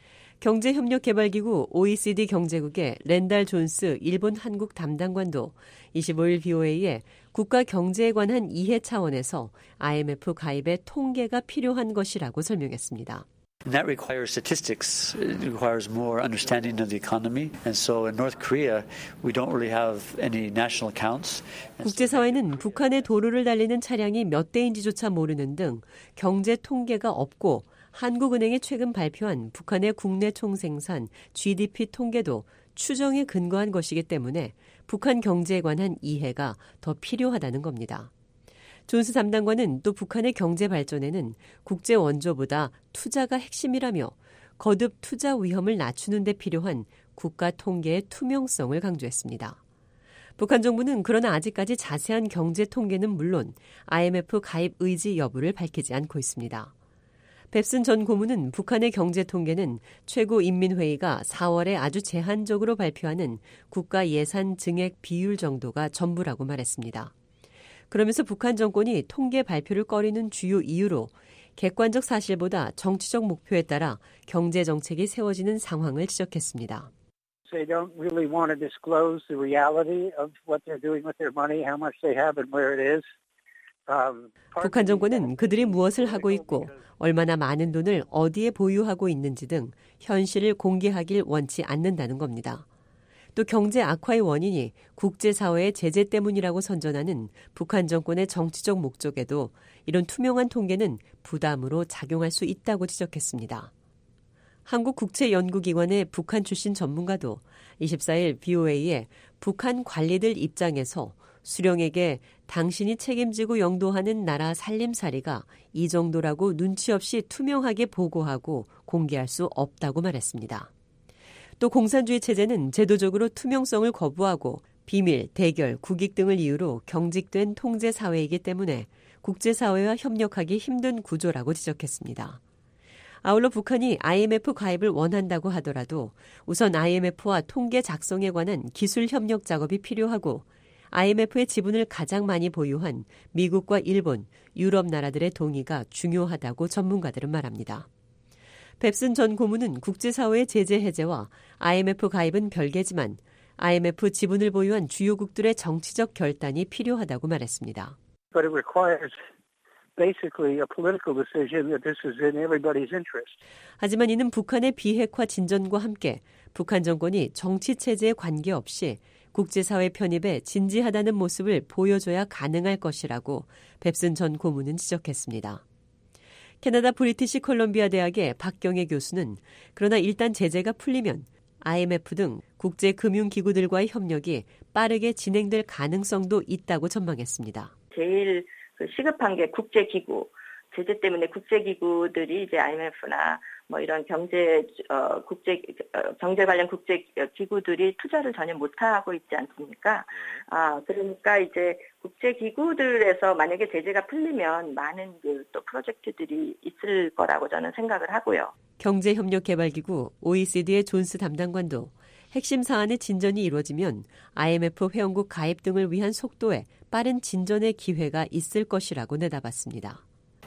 경제협력개발기구 오이시디 경제국의 랜달 존스 일본 한국 담당관도 이십오일 비오에이에 국가 경제에 관한 이해 차원에서 아이엠에프 가입의 통계가 필요한 것이라고 설명했습니다. And that requires statistics. It requires more understanding of the economy. And so in North Korea, we don't really have any national accounts. 국제사회는 북한의 도로를 달리는 차량이 몇 대인지조차 모르는 등 경제 통계가 없고 한국은행이 최근 발표한 북한의 국내 총생산 지디피 통계도 추정에 근거한 것이기 때문에 북한 경제에 관한 이해가 더 필요하다는 겁니다. 존스 담당관은 또 북한의 경제 발전에는 국제 원조보다 투자가 핵심이라며 거듭 투자 위험을 낮추는 데 필요한 국가 통계의 투명성을 강조했습니다. 북한 정부는 그러나 아직까지 자세한 경제 통계는 물론 아이엠에프 가입 의지 여부를 밝히지 않고 있습니다. 뱁슨 전 고문은 북한의 경제 통계는 최고인민회의가 사월에 아주 제한적으로 발표하는 국가 예산 증액 비율 정도가 전부라고 말했습니다. 그러면서 북한 정권이 통계 발표를 꺼리는 주요 이유로 객관적 사실보다 정치적 목표에 따라 경제 정책이 세워지는 상황을 지적했습니다. They don't really want to disclose the reality of what they're doing with their money, how much they have and where it is. 북한 정권은 그들이 무엇을 하고 있고 얼마나 많은 돈을 어디에 보유하고 있는지 등 현실을 공개하길 원치 않는다는 겁니다. 또 경제 악화의 원인이 국제사회의 제재 때문이라고 선전하는 북한 정권의 정치적 목적에도 이런 투명한 통계는 부담으로 작용할 수 있다고 지적했습니다. 한국국제연구기관의 북한 출신 전문가도 이십사일 비오에이에 북한 관리들 입장에서 수령에게 당신이 책임지고 영도하는 나라 살림살이가 이 정도라고 눈치 없이 투명하게 보고하고 공개할 수 없다고 말했습니다. 또 공산주의 체제는 제도적으로 투명성을 거부하고 비밀, 대결, 국익 등을 이유로 경직된 통제 사회이기 때문에 국제사회와 협력하기 힘든 구조라고 지적했습니다. 아울러 북한이 아이엠에프 가입을 원한다고 하더라도 우선 아이엠에프와 통계 작성에 관한 기술 협력 작업이 필요하고 아이엠에프의 지분을 가장 많이 보유한 미국과 일본, 유럽 나라들의 동의가 중요하다고 전문가들은 말합니다. 뱁슨 전 고문은 국제사회의 제재 해제와 아이엠에프 가입은 별개지만 아이엠에프 지분을 보유한 주요국들의 정치적 결단이 필요하다고 말했습니다. But it requires basically a political decision that this is in everybody's interest. 하지만 이는 북한의 비핵화 진전과 함께 북한 정권이 정치 체제에 관계없이 국제사회 편입에 진지하다는 모습을 보여줘야 가능할 것이라고 뱁슨 전 고문은 지적했습니다. 캐나다 브리티시 컬럼비아 대학의 박경애 교수는 그러나 일단 제재가 풀리면 아이엠에프 등 국제금융기구들과의 협력이 빠르게 진행될 가능성도 있다고 전망했습니다. 제일 시급한 게 국제기구. 제재 때문에 국제기구들이 이제 아이엠에프나 뭐 이런 경제 어, 국제 어, 경제 관련 국제 기구들이 투자를 전혀 못 하고 있지 않습니까? 아 그러니까 이제 국제 기구들에서 만약에 제재가 풀리면 많은 그 또 프로젝트들이 있을 거라고 저는 생각을 하고요. 경제협력개발기구 오이시디의 존스 담당관도 핵심 사안의 진전이 이루어지면 아이엠에프 회원국 가입 등을 위한 속도에 빠른 진전의 기회가 있을 것이라고 내다봤습니다.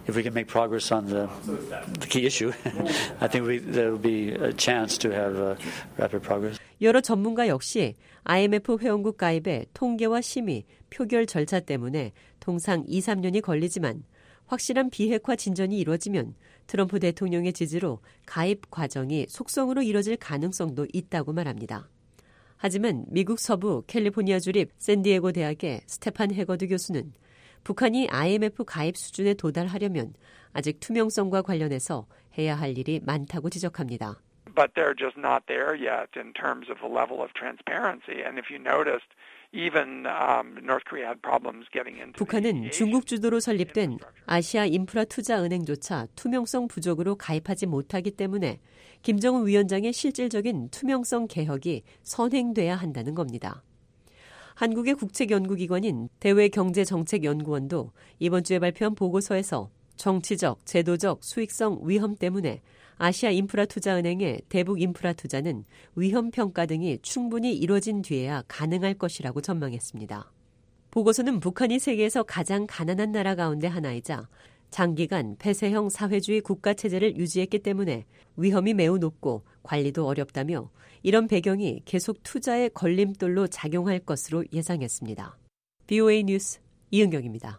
If we can make progress on the, the key issue, I think we, there will be a chance to have uh, rapid progress. 여러 전문가 역시 아이엠에프 회원국 가입의 통계와 심의, 표결 절차 때문에 통상 이, 삼 년이 걸리지만 확실한 비핵화 진전이 이루어지면 트럼프 대통령의 지지로 가입 과정이 속성으로 이뤄질 가능성도 있다고 말합니다. 하지만 미국 서부 캘리포니아 주립 샌디에고 대학의 스테판 해거드 교수는 북한이 아이엠에프 가입 수준에 도달하려면 아직 투명성과 관련해서 해야 할 일이 많다고 지적합니다. But they're just not there yet in terms of the level of transparency. And if you noticed, even um, North Korea had problems getting into. 북한은 중국 주도로 설립된 아시아 인프라 투자 은행조차 투명성 부족으로 가입하지 못하기 때문에 김정은 위원장의 실질적인 투명성 개혁이 선행돼야 한다는 겁니다. 한국의 국책연구기관인 대외경제정책연구원도 이번 주에 발표한 보고서에서 정치적, 제도적, 수익성 위험 때문에 아시아 인프라 투자은행의 대북 인프라 투자는 위험 평가 등이 충분히 이뤄진 뒤에야 가능할 것이라고 전망했습니다. 보고서는 북한이 세계에서 가장 가난한 나라 가운데 하나이자 장기간 폐쇄형 사회주의 국가 체제를 유지했기 때문에 위험이 매우 높고 관리도 어렵다며 이런 배경이 계속 투자의 걸림돌로 작용할 것으로 예상했습니다. 비오에이 뉴스 이은경입니다.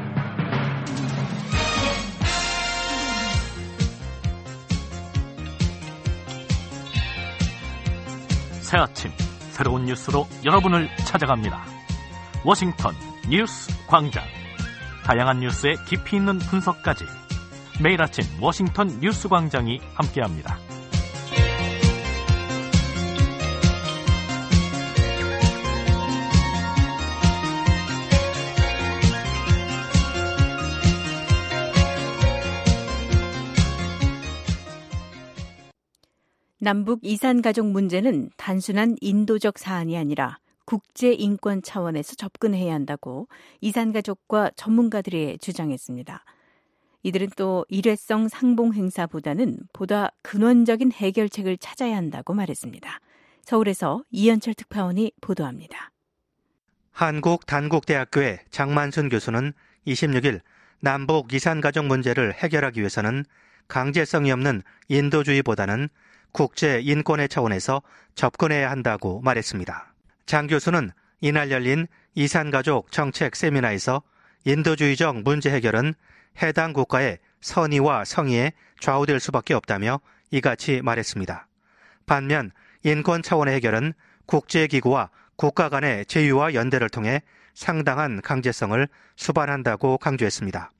새 아침 새로운 뉴스로 여러분을 찾아갑니다. 워싱턴 뉴스 광장. 다양한 뉴스의 깊이 있는 분석까지 매일 아침 워싱턴 뉴스 광장이 함께합니다. 남북 이산가족 문제는 단순한 인도적 사안이 아니라 국제인권 차원에서 접근해야 한다고 이산가족과 전문가들이 주장했습니다. 이들은 또 일회성 상봉 행사보다는 보다 근원적인 해결책을 찾아야 한다고 말했습니다. 서울에서 이현철 특파원이 보도합니다. 한국단국대학교의 장만순 교수는 이십육 일 남북 이산가족 문제를 해결하기 위해서는 강제성이 없는 인도주의보다는 국제인권의 차원에서 접근해야 한다고 말했습니다. 장 교수는 이날 열린 이산가족 정책 세미나에서 인도주의적 문제 해결은 해당 국가의 선의와 성의에 좌우될 수밖에 없다며 이같이 말했습니다. 반면 인권 차원의 해결은 국제기구와 국가 간의 제휴와 연대를 통해 상당한 강제성을 수반한다고 강조했습니다.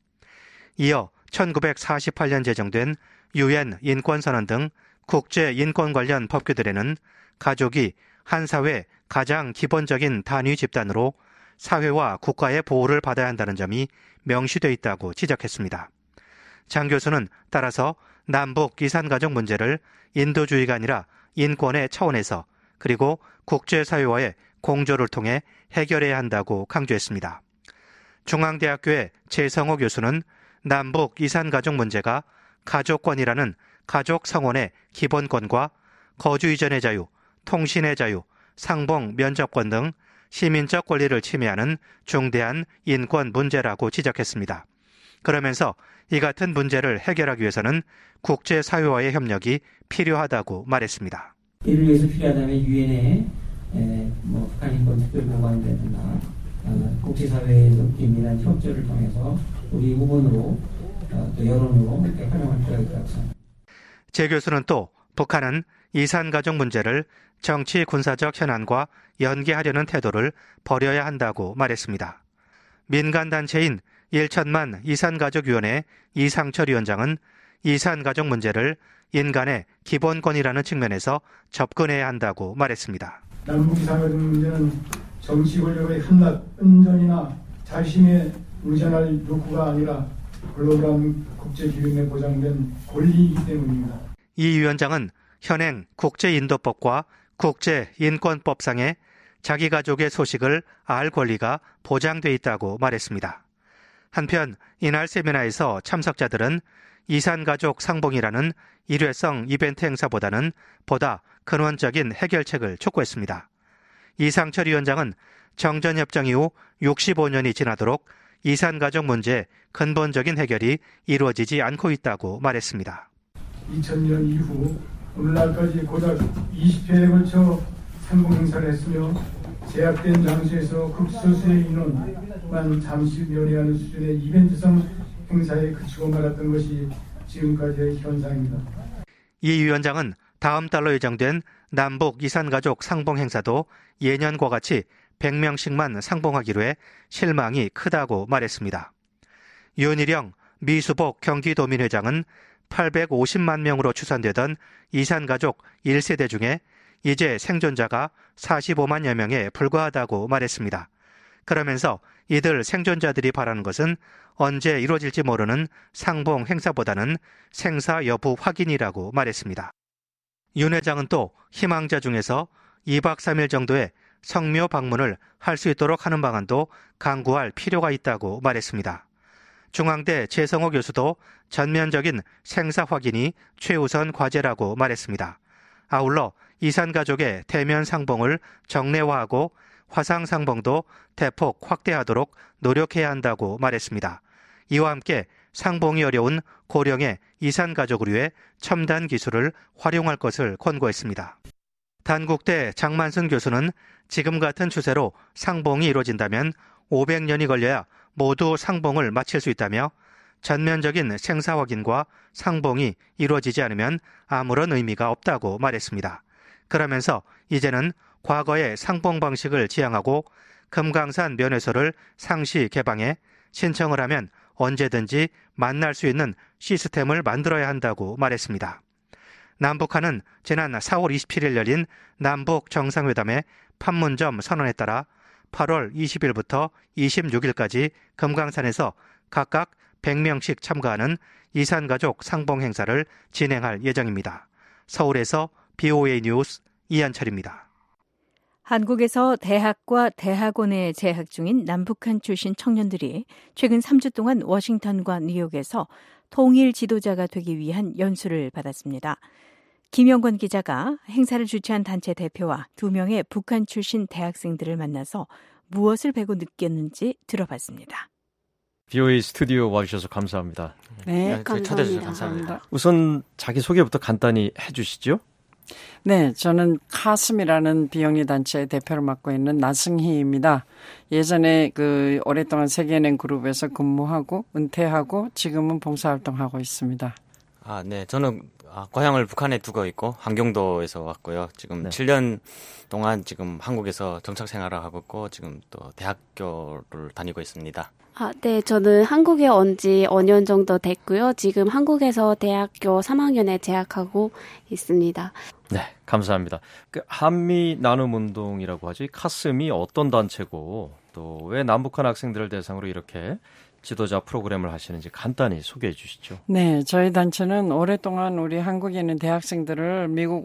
이어 천구백사십팔 년 제정된 유엔 인권선언 등 국제인권 관련 법규들에는 가족이 한 사회 가장 기본적인 단위 집단으로 사회와 국가의 보호를 받아야 한다는 점이 명시되어 있다고 지적했습니다. 장 교수는 따라서 남북 이산가족 문제를 인도주의가 아니라 인권의 차원에서 그리고 국제사회와의 공조를 통해 해결해야 한다고 강조했습니다. 중앙대학교의 최성호 교수는 남북 이산가족 문제가 가족권이라는 가족 성원의 기본권과 거주 이전의 자유, 통신의 자유, 상봉 면접권 등 시민적 권리를 침해하는 중대한 인권 문제라고 지적했습니다. 그러면서 이 같은 문제를 해결하기 위해서는 국제사회와의 협력이 필요하다고 말했습니다. 이를 위해서 필요하다면 유엔에 뭐 북한 인권 특별보관이라든가 어, 국제사회의 긴밀한 협조를 통해서 우리 의원으로 어, 또 여론으로 이렇게 활용할 필요가 있다고 생각합니다. 제 교수는 또 북한은 이산가족 문제를 정치 군사적 현안과 연계하려는 태도를 버려야 한다고 말했습니다. 민간단체인 일천만 이산가족위원회 이상철 위원장은 이산가족 문제를 인간의 기본권이라는 측면에서 접근해야 한다고 말했습니다. 남북 이산가족 문제는 정치 권력의 한낱 은전이나 자신의 의존할 욕구가 아니라 글로벌한 국제기준에 보장된 권리이기 때문입니다. 이 위원장은 현행 국제인도법과 국제인권법상에 자기 가족의 소식을 알 권리가 보장돼 있다고 말했습니다. 한편 이날 세미나에서 참석자들은 이산가족 상봉이라는 일회성 이벤트 행사보다는 보다 근원적인 해결책을 촉구했습니다. 이상철 위원장은 정전협정 이후 육십오 년이 지나도록 이산가족 문제의 근본적인 해결이 이루어지지 않고 있다고 말했습니다. 이천 년 이후 오늘날까지 고작 이십 회에 걸쳐 상봉 행사를 했으며 제약된 장소에서 극소수의 인원만 잠시 면회하는 수준의 이벤트성 행사에 그치고 말았던 것이 지금까지의 현상입니다. 이 위원장은 다음 달로 예정된 남북 이산가족 상봉 행사도 예년과 같이 백 명씩만 상봉하기로 해 실망이 크다고 말했습니다. 윤일영 미수복 경기도민 회장은 팔백오십만 명으로 추산되던 이산가족 일 세대 중에 이제 생존자가 사십오만여 명에 불과하다고 말했습니다. 그러면서 이들 생존자들이 바라는 것은 언제 이루어질지 모르는 상봉 행사보다는 생사 여부 확인이라고 말했습니다. 윤 회장은 또 희망자 중에서 이박 삼일 정도의 성묘 방문을 할 수 있도록 하는 방안도 강구할 필요가 있다고 말했습니다. 중앙대 최성호 교수도 전면적인 생사 확인이 최우선 과제라고 말했습니다. 아울러 이산가족의 대면 상봉을 정례화하고 화상 상봉도 대폭 확대하도록 노력해야 한다고 말했습니다. 이와 함께 상봉이 어려운 고령의 이산가족을 위해 첨단 기술을 활용할 것을 권고했습니다. 단국대 장만순 교수는 지금 같은 추세로 상봉이 이루어진다면 오백 년이 걸려야 모두 상봉을 마칠 수 있다며 전면적인 생사 확인과 상봉이 이루어지지 않으면 아무런 의미가 없다고 말했습니다. 그러면서 이제는 과거의 상봉 방식을 지향하고 금강산 면회소를 상시 개방해 신청을 하면 언제든지 만날 수 있는 시스템을 만들어야 한다고 말했습니다. 남북한은 지난 사월 이십칠일 열린 남북 정상회담의 판문점 선언에 따라 팔월 이십일부터 이십육일까지 금강산에서 각각 백 명씩 참가하는 이산가족 상봉 행사를 진행할 예정입니다. 서울에서 비오에이 뉴스 이한철입니다. 한국에서 대학과 대학원에 재학 중인 남북한 출신 청년들이 최근 삼 주 동안 워싱턴과 뉴욕에서 통일 지도자가 되기 위한 연수를 받았습니다. 김영권 기자가 행사를 주최한 단체 대표와 두 명의 북한 출신 대학생들을 만나서 무엇을 배고 느꼈는지 들어봤습니다. 비오에이 스튜디오 와주셔서 감사합니다. 네, 감사합니다. 초대해주셔서 감사합니다. 우선 자기소개부터 간단히 해주시죠. 네, 저는 카슴이라는 비영리 단체의 대표를 맡고 있는 나승희입니다. 예전에 그 오랫동안 세계은행 그룹에서 근무하고 은퇴하고 지금은 봉사활동하고 있습니다. 아, 네, 저는 고향을 북한에 두고 있고 함경도에서 왔고요. 지금 네. 칠 년 동안 지금 한국에서 정착 생활을 하고 있고 지금 또 대학교를 다니고 있습니다. 아, 네, 저는 한국에 온 지 오 년 정도 됐고요. 지금 한국에서 대학교 삼 학년에 재학하고 있습니다. 네, 감사합니다. 그 한미 나눔 운동이라고 하지 카슴이 어떤 단체고 또 왜 남북한 학생들을 대상으로 이렇게 지도자 프로그램을 하시는지 간단히 소개해 주시죠. 네, 저희 단체는 오랫동안 우리 한국에 있는 대학생들을 미국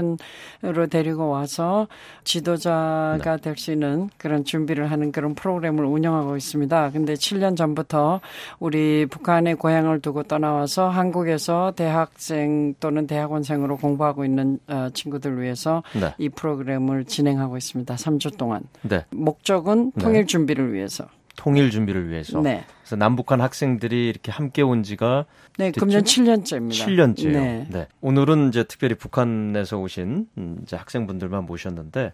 워싱턴으로 데리고 와서 지도자가 네. 될 수 있는 그런 준비를 하는 그런 프로그램을 운영하고 있습니다. 근데 칠 년 전부터 우리 북한의 고향을 두고 떠나와서 한국에서 대학생 또는 대학원생으로 공부하고 있는 친구들 위해서 네. 이 프로그램을 진행하고 있습니다. 삼 주 동안. 네. 목적은 네. 통일 준비를 위해서. 통일 준비를 위해서. 네. 그래서 남북한 학생들이 이렇게 함께 온 지가 네, 금년 칠 년째입니다. 칠 년째요. 네. 네. 오늘은 이제 특별히 북한에서 오신 이제 학생분들만 모셨는데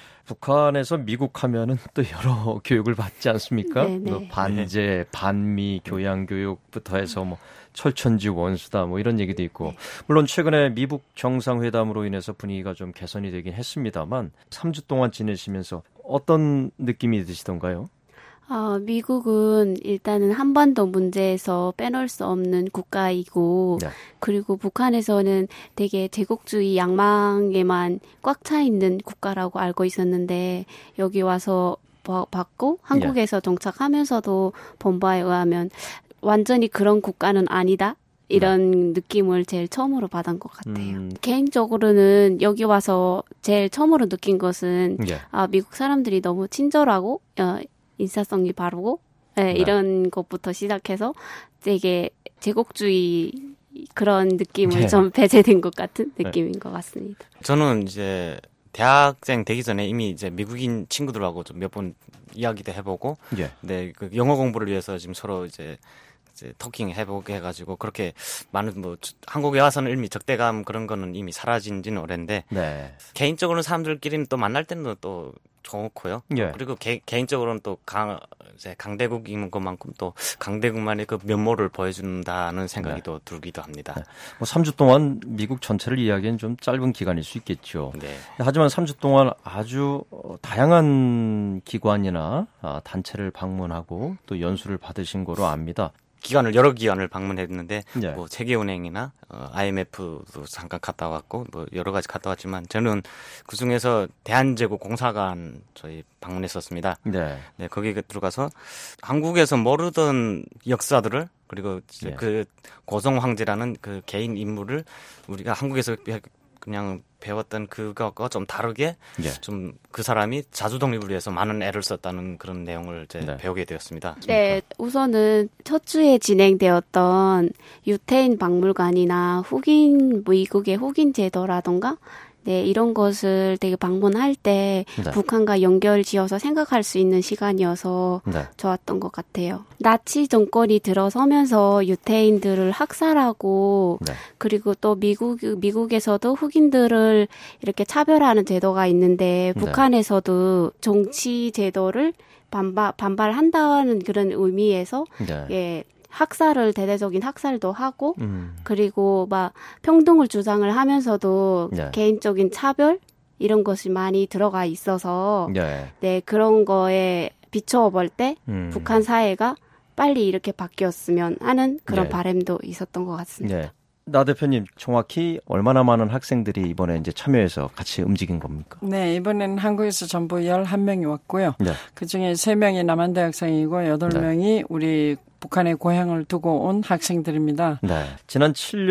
북한에서 미국 하면은 또 여러 교육을 받지 않습니까? 네, 네. 뭐 반제, 반미 교양 교육부터 해서 뭐 철천지 원수다 뭐 이런 얘기도 있고 네. 물론 최근에 미북 정상회담으로 인해서 분위기가 좀 개선이 되긴 했습니다만 삼 주 동안 지내시면서 어떤 느낌이 드시던가요? 어, 미국은 일단은 한반도 문제에서 빼놓을 수 없는 국가이고 네. 그리고 북한에서는 되게 제국주의 양망에만 꽉 차 있는 국가라고 알고 있었는데 여기 와서 봤고 한국에서 네. 정착하면서도 본 바에 의하면 완전히 그런 국가는 아니다. 이런 네. 느낌을 제일 처음으로 받은 것 같아요. 음. 개인적으로는 여기 와서 제일 처음으로 느낀 것은 네. 아, 미국 사람들이 너무 친절하고 어, 인사성이 바르고 네, 네. 이런 것부터 시작해서 되게 제국주의 그런 느낌을 네. 좀 배제된 것 같은 느낌인 네. 것 같습니다. 저는 이제 대학생 되기 전에 이미 이제 미국인 친구들하고 좀 몇 번 이야기도 해보고, 예. 네, 그 영어 공부를 위해서 지금 서로 이제 이제 토킹 해보게 해가지고 그렇게 많은 뭐 한국에 와서는 이미 적대감 그런 거는 이미 사라진지는 오랜데 네. 개인적으로는 사람들끼리는 또 만날 때는 또 좋고요. 예. 그리고 개, 개인적으로는 또 강, 이제 강대국인 것만큼 또 강대국만의 그 면모를 보여준다는 생각이 네. 또 들기도 합니다. 네. 뭐 삼 주 동안 미국 전체를 이야기하기엔 좀 짧은 기간일 수 있겠죠. 네. 하지만 삼 주 동안 아주 다양한 기관이나 단체를 방문하고 또 연수를 받으신 거로 압니다. 기관을 여러 기관을 방문했는데 네. 뭐 세계은행이나 어, 아이엠에프도 잠깐 갔다 왔고 뭐 여러 가지 갔다 왔지만 저는 그 중에서 대한제국 공사관 저희 방문했었습니다. 네. 네, 거기 들어가서 한국에서 모르던 역사들을 그리고 이제 네. 그 고종 황제라는 그 개인 인물을 우리가 한국에서 그냥 배웠던 그것과 좀 다르게 예. 좀 그 사람이 자주 독립을 위해서 많은 애를 썼다는 그런 내용을 이제 네. 배우게 되었습니다. 네, 우선은 첫 주에 진행되었던 유태인 박물관이나 흑인 미국의 흑인 제도라던가 네, 이런 것을 되게 방문할 때 네. 북한과 연결 지어서 생각할 수 있는 시간이어서 네. 좋았던 것 같아요. 나치 정권이 들어서면서 유태인들을 학살하고 네. 그리고 또 미국, 미국에서도 흑인들을 이렇게 차별하는 제도가 있는데 네. 북한에서도 정치 제도를 반발, 반발한다는 그런 의미에서 네. 예, 학살을 대대적인 학살도 하고 음. 그리고 막 평등을 주장을 하면서도 네. 개인적인 차별 이런 것이 많이 들어가 있어서 네. 네 그런 거에 비추어 볼 때 음. 북한 사회가 빨리 이렇게 바뀌었으면 하는 그런 네. 바람도 있었던 것 같습니다. 네. 나 대표님 정확히 얼마나 많은 학생들이 이번에 이제 참여해서 같이 움직인 겁니까? 네, 이번에는 한국에서 전부 열한 명이 왔고요. 네. 그중에 세 명이 남한대 학생이고 여덟 명이 우리 북한의 고향을 두고 온 학생들입니다. 네. 지난 칠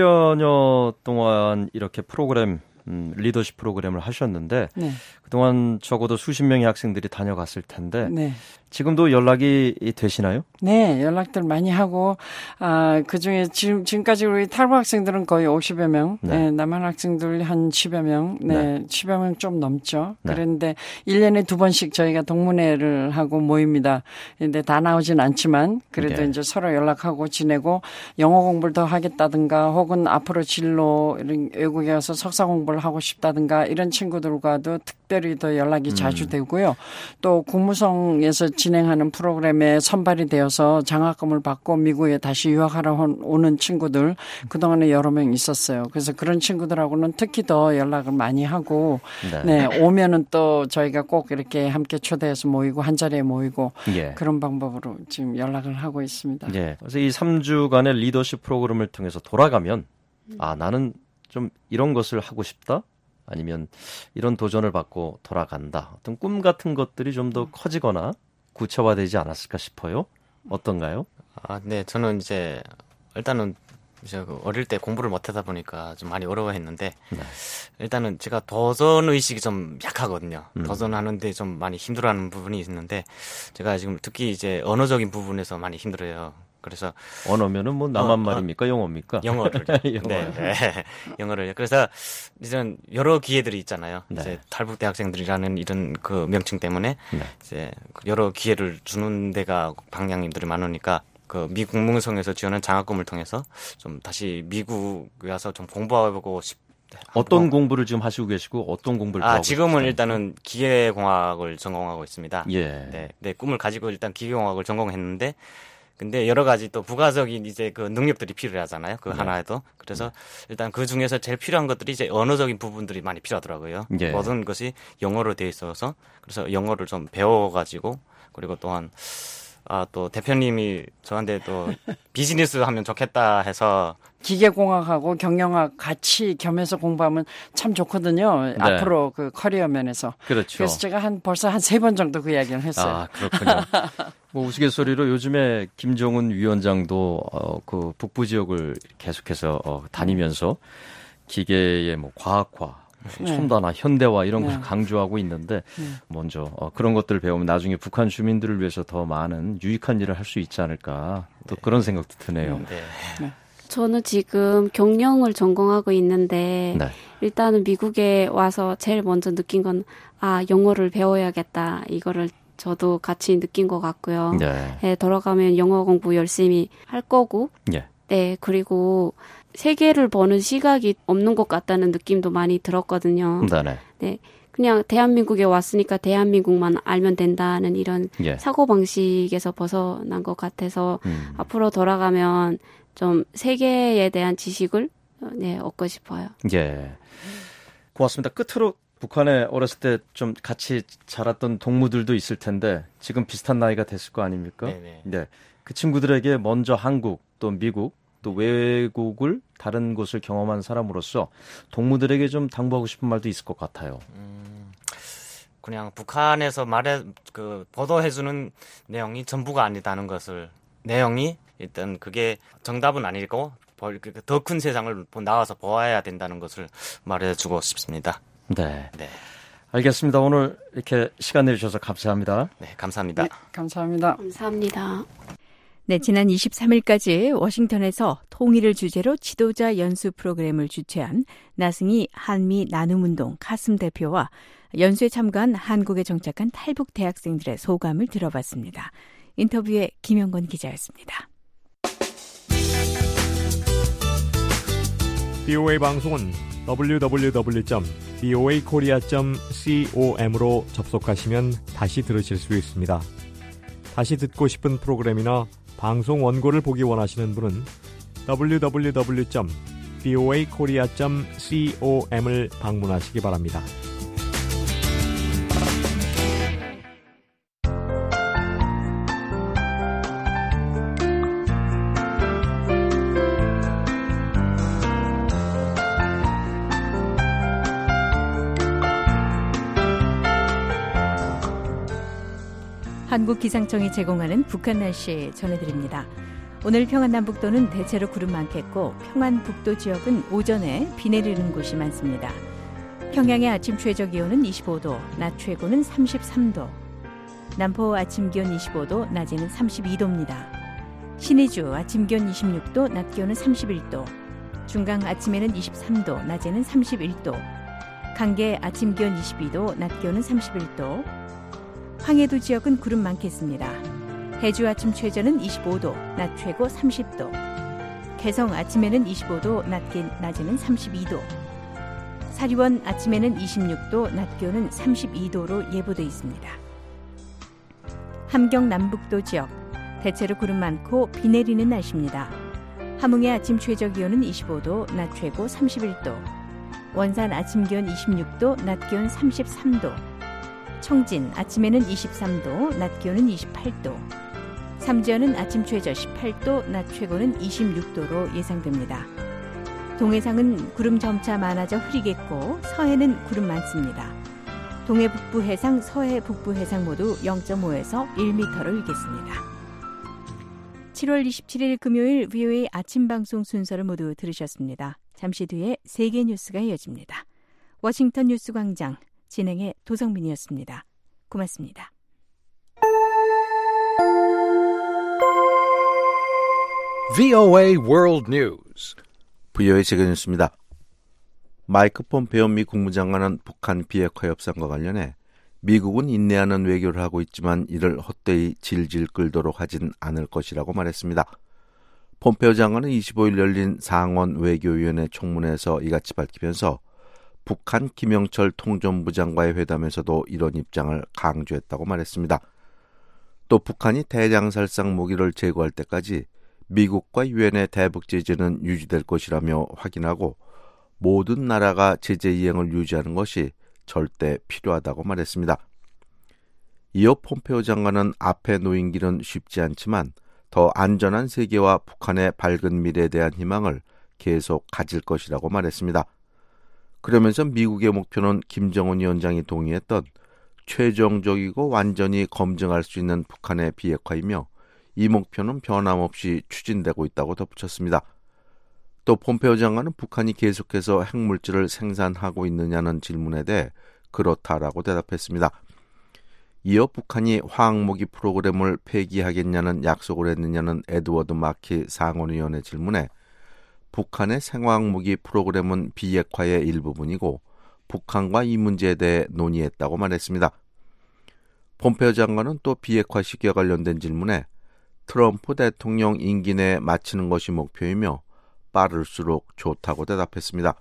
년여 동안 이렇게 프로그램 음, 리더십 프로그램을 하셨는데 네. 그동안 적어도 수십 명의 학생들이 다녀갔을 텐데 네. 지금도 연락이 되시나요? 네, 연락들 많이 하고, 아, 그 중에 지금, 지금까지 우리 탈북 학생들은 거의 오십여 명, 네. 네, 남한 학생들 한 십여 명, 네, 네. 십여 명 좀 넘죠. 네. 그런데 일 년에 두 번씩 저희가 동문회를 하고 모입니다. 근데 다 나오진 않지만, 그래도 네. 이제 서로 연락하고 지내고, 영어 공부를 더 하겠다든가, 혹은 앞으로 진로, 이런 외국에 가서 석사 공부를 하고 싶다든가, 이런 친구들과도 특별히 더 연락이 음. 자주 되고요. 또 국무성에서 진행하는 프로그램에 선발이 되어서 장학금을 받고 미국에 다시 유학하러 오는 친구들 그동안에 여러 명 있었어요. 그래서 그런 친구들하고는 특히 더 연락을 많이 하고 네. 네, 오면은 또 저희가 꼭 이렇게 함께 초대해서 모이고 한 자리에 모이고 예. 그런 방법으로 지금 연락을 하고 있습니다. 예. 그래서 이 삼 주간의 리더십 프로그램을 통해서 돌아가면 아, 나는 좀 이런 것을 하고 싶다. 아니면 이런 도전을 받고 돌아간다. 어떤 꿈 같은 것들이 좀 더 커지거나 구체화되지 않았을까 싶어요. 어떤가요? 아, 네, 저는 이제 일단은 이제 어릴 때 공부를 못하다 보니까 좀 많이 어려워했는데 네. 일단은 제가 도전 의식이 좀 약하거든요. 음. 도전하는데 좀 많이 힘들어하는 부분이 있는데 제가 지금 특히 이제 언어적인 부분에서 많이 힘들어요. 그래서 언어면은 뭐 남한 어, 말입니까? 영어입니까? 영어를. 영어. 네, 네. 영어를. 그래서 이제는 여러 기회들이 있잖아요. 네. 이제 탈북 대학생들이라는 이런 그 명칭 때문에 네. 이제 여러 기회를 주는 데가 방향님들이 많으니까 그 미 국무성에서 지원한 장학금을 통해서 좀 다시 미국에 와서 좀 공부하고 싶. 어떤 공부를 지금 하시고 계시고 어떤 공부를 더 아, 하고 지금은 싶으세요? 일단은 기계공학을 전공하고 있습니다. 예. 네, 내 꿈을 가지고 일단 기계공학을 전공했는데 근데 여러 가지 또 부가적인 이제 그 능력들이 필요하잖아요. 그 네. 하나에도. 그래서 일단 그 중에서 제일 필요한 것들이 이제 언어적인 부분들이 많이 필요하더라고요. 예. 모든 것이 영어로 돼 있어서 그래서 영어를 좀 배워가지고 그리고 또한 아, 또 대표님이 저한테 또 비즈니스 하면 좋겠다 해서 기계공학하고 경영학 같이 겸해서 공부하면 참 좋거든요. 네. 앞으로 그 커리어 면에서. 그렇죠. 그래서 제가 한 벌써 한 세 번 정도 그 이야기를 했어요. 아, 그렇군요. 뭐 우스갯소리로 요즘에 김정은 위원장도 어, 그 북부 지역을 계속해서 어, 다니면서 기계의 뭐 과학화, 네. 첨단화, 현대화 이런 걸 네. 강조하고 있는데 네. 먼저 어, 그런 것들을 배우면 나중에 북한 주민들을 위해서 더 많은 유익한 일을 할 수 있지 않을까 또 그런 생각도 드네요. 네. 네. 저는 지금 경영을 전공하고 있는데 네. 일단은 미국에 와서 제일 먼저 느낀 건 아, 영어를 배워야겠다. 이거를 저도 같이 느낀 것 같고요. 네. 네, 돌아가면 영어 공부 열심히 할 거고. 네. 네, 그리고 세계를 보는 시각이 없는 것 같다는 느낌도 많이 들었거든요. 네. 네. 그냥 대한민국에 왔으니까 대한민국만 알면 된다는 이런 예. 사고방식에서 벗어난 것 같아서 음. 앞으로 돌아가면 좀 세계에 대한 지식을 네, 얻고 싶어요. 예. 고맙습니다. 끝으로 북한에 어렸을 때 좀 같이 자랐던 동무들도 있을 텐데 지금 비슷한 나이가 됐을 거 아닙니까? 네네. 네. 그 친구들에게 먼저 한국 또 미국 또 외국을 다른 곳을 경험한 사람으로서 동무들에게 좀 당부하고 싶은 말도 있을 것 같아요. 음, 그냥 북한에서 말해 그 보도해주는 내용이 전부가 아니다는 것을 내용이 일단 그게 정답은 아니고 더 큰 세상을 나와서 보아야 된다는 것을 말해주고 싶습니다. 네. 네. 알겠습니다. 오늘 이렇게 시간 내주셔서 감사합니다. 네, 감사합니다. 네, 감사합니다. 감사합니다. 네, 지난 이십삼 일까지 워싱턴에서 통일을 주제로 지도자 연수 프로그램을 주최한 나승희 한미 나눔운동 카슴 대표와 연수에 참가한 한국에 정착한 탈북 대학생들의 소감을 들어봤습니다. 인터뷰에 김영건 기자였습니다. 비오에이 방송은 더블유 더블유 더블유 점 비오에이 코리아 점 com으로 접속하시면 다시 들으실 수 있습니다. 다시 듣고 싶은 프로그램이나 방송 원고를 보기 원하시는 분은 더블유 더블유 더블유 점 비오에이 코리아 점 com을 방문하시기 바랍니다. 한국기상청이 제공하는 북한 날씨 전해드립니다. 오늘 평안남북도는 대체로 구름 많겠고 평안북도 지역은 오전에 비 내리는 곳이 많습니다. 평양의 아침 최저기온은 이십오 도, 낮 최고는 삼십삼 도. 남포 아침 기온 이십오 도, 낮에는 삼십이 도입니다. 신의주 아침 기온 이십육 도, 낮 기온은 삼십일 도. 중강 아침에는 이십삼 도, 낮에는 삼십일 도. 강계 아침 기온 이십이 도, 낮 기온은 삼십일 도. 황해도 지역은 구름 많겠습니다. 해주 아침 최저는 이십오 도, 낮 최고 삼십 도. 개성 아침에는 이십오 도, 낮, 낮에는 삼십이 도. 사리원 아침에는 이십육 도, 낮 기온은 삼십이 도로 예보돼 있습니다. 함경 남북도 지역, 대체로 구름 많고 비 내리는 날씨입니다. 함흥의 아침 최저 기온은 이십오 도, 낮 최고 삼십일 도. 원산 아침 기온 이십육 도, 낮 기온 삼십삼 도. 청진 아침에는 이십삼 도, 낮 기온은 이십팔 도. 삼지연은 아침 최저 십팔 도, 낮 최고는 이십육 도로 예상됩니다. 동해상은 구름 점차 많아져 흐리겠고 서해는 구름 많습니다. 동해 북부 해상, 서해 북부 해상 모두 영 점 오에서 일 미터로 일겠습니다. 칠월 이십칠일 금요일 비오에이 아침 방송 순서를 모두 들으셨습니다. 잠시 뒤에 세계 뉴스가 이어집니다. 워싱턴 뉴스 광장 진행의 도성민이었습니다. 고맙습니다. 브이오에이 World News. 브이오에이 세계 뉴스입니다. 마이크 폼페오 미 국무장관은 북한 비핵화 협상과 관련해 미국은 인내하는 외교를 하고 있지만 이를 헛되이 질질 끌도록 하진 않을 것이라고 말했습니다. 폼페오 장관은 이십오일 열린 상원 외교위원회 총문에서 이같이 밝히면서 북한 김영철 통전부장과의 회담에서도 이런 입장을 강조했다고 말했습니다. 또 북한이 대량살상 무기를 제거할 때까지 미국과 유엔의 대북 제재는 유지될 것이라며 확인하고 모든 나라가 제재 이행을 유지하는 것이 절대 필요하다고 말했습니다. 이어 폼페오 장관은 앞에 놓인 길은 쉽지 않지만 더 안전한 세계와 북한의 밝은 미래에 대한 희망을 계속 가질 것이라고 말했습니다. 그러면서 미국의 목표는 김정은 위원장이 동의했던 최종적이고 완전히 검증할 수 있는 북한의 비핵화이며 이 목표는 변함없이 추진되고 있다고 덧붙였습니다. 또 폼페오 장관은 북한이 계속해서 핵물질을 생산하고 있느냐는 질문에 대해 그렇다라고 대답했습니다. 이어 북한이 화학무기 프로그램을 폐기하겠냐는 약속을 했느냐는 에드워드 마키 상원의원의 질문에 북한의 생화학무기 프로그램은 비핵화의 일부분이고 북한과 이 문제에 대해 논의했다고 말했습니다. 폼페오 장관은 또 비핵화 시기와 관련된 질문에 트럼프 대통령 임기 내에 마치는 것이 목표이며 빠를수록 좋다고 대답했습니다.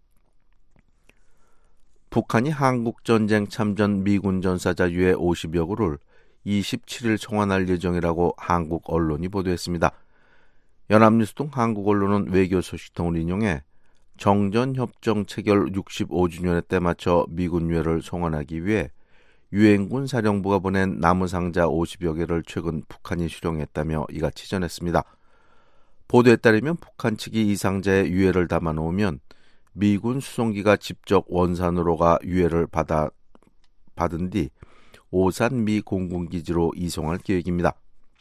북한이 한국전쟁 참전 미군 전사자 유해 오십여 구를 이십칠 일 송환할 예정이라고 한국 언론이 보도했습니다. 연합뉴스 등 한국 언론은 외교 소식통을 인용해 정전협정 체결 육십오 주년에 때 맞춰 미군 유해를 송환하기 위해 유엔군 사령부가 보낸 나무상자 오십여 개를 최근 북한이 수령했다며 이같이 전했습니다. 보도에 따르면 북한 측이 이 상자에 유해를 담아놓으면 미군 수송기가 직접 원산으로가 유해를 받아, 받은 뒤 오산 미 공군기지로 이송할 계획입니다.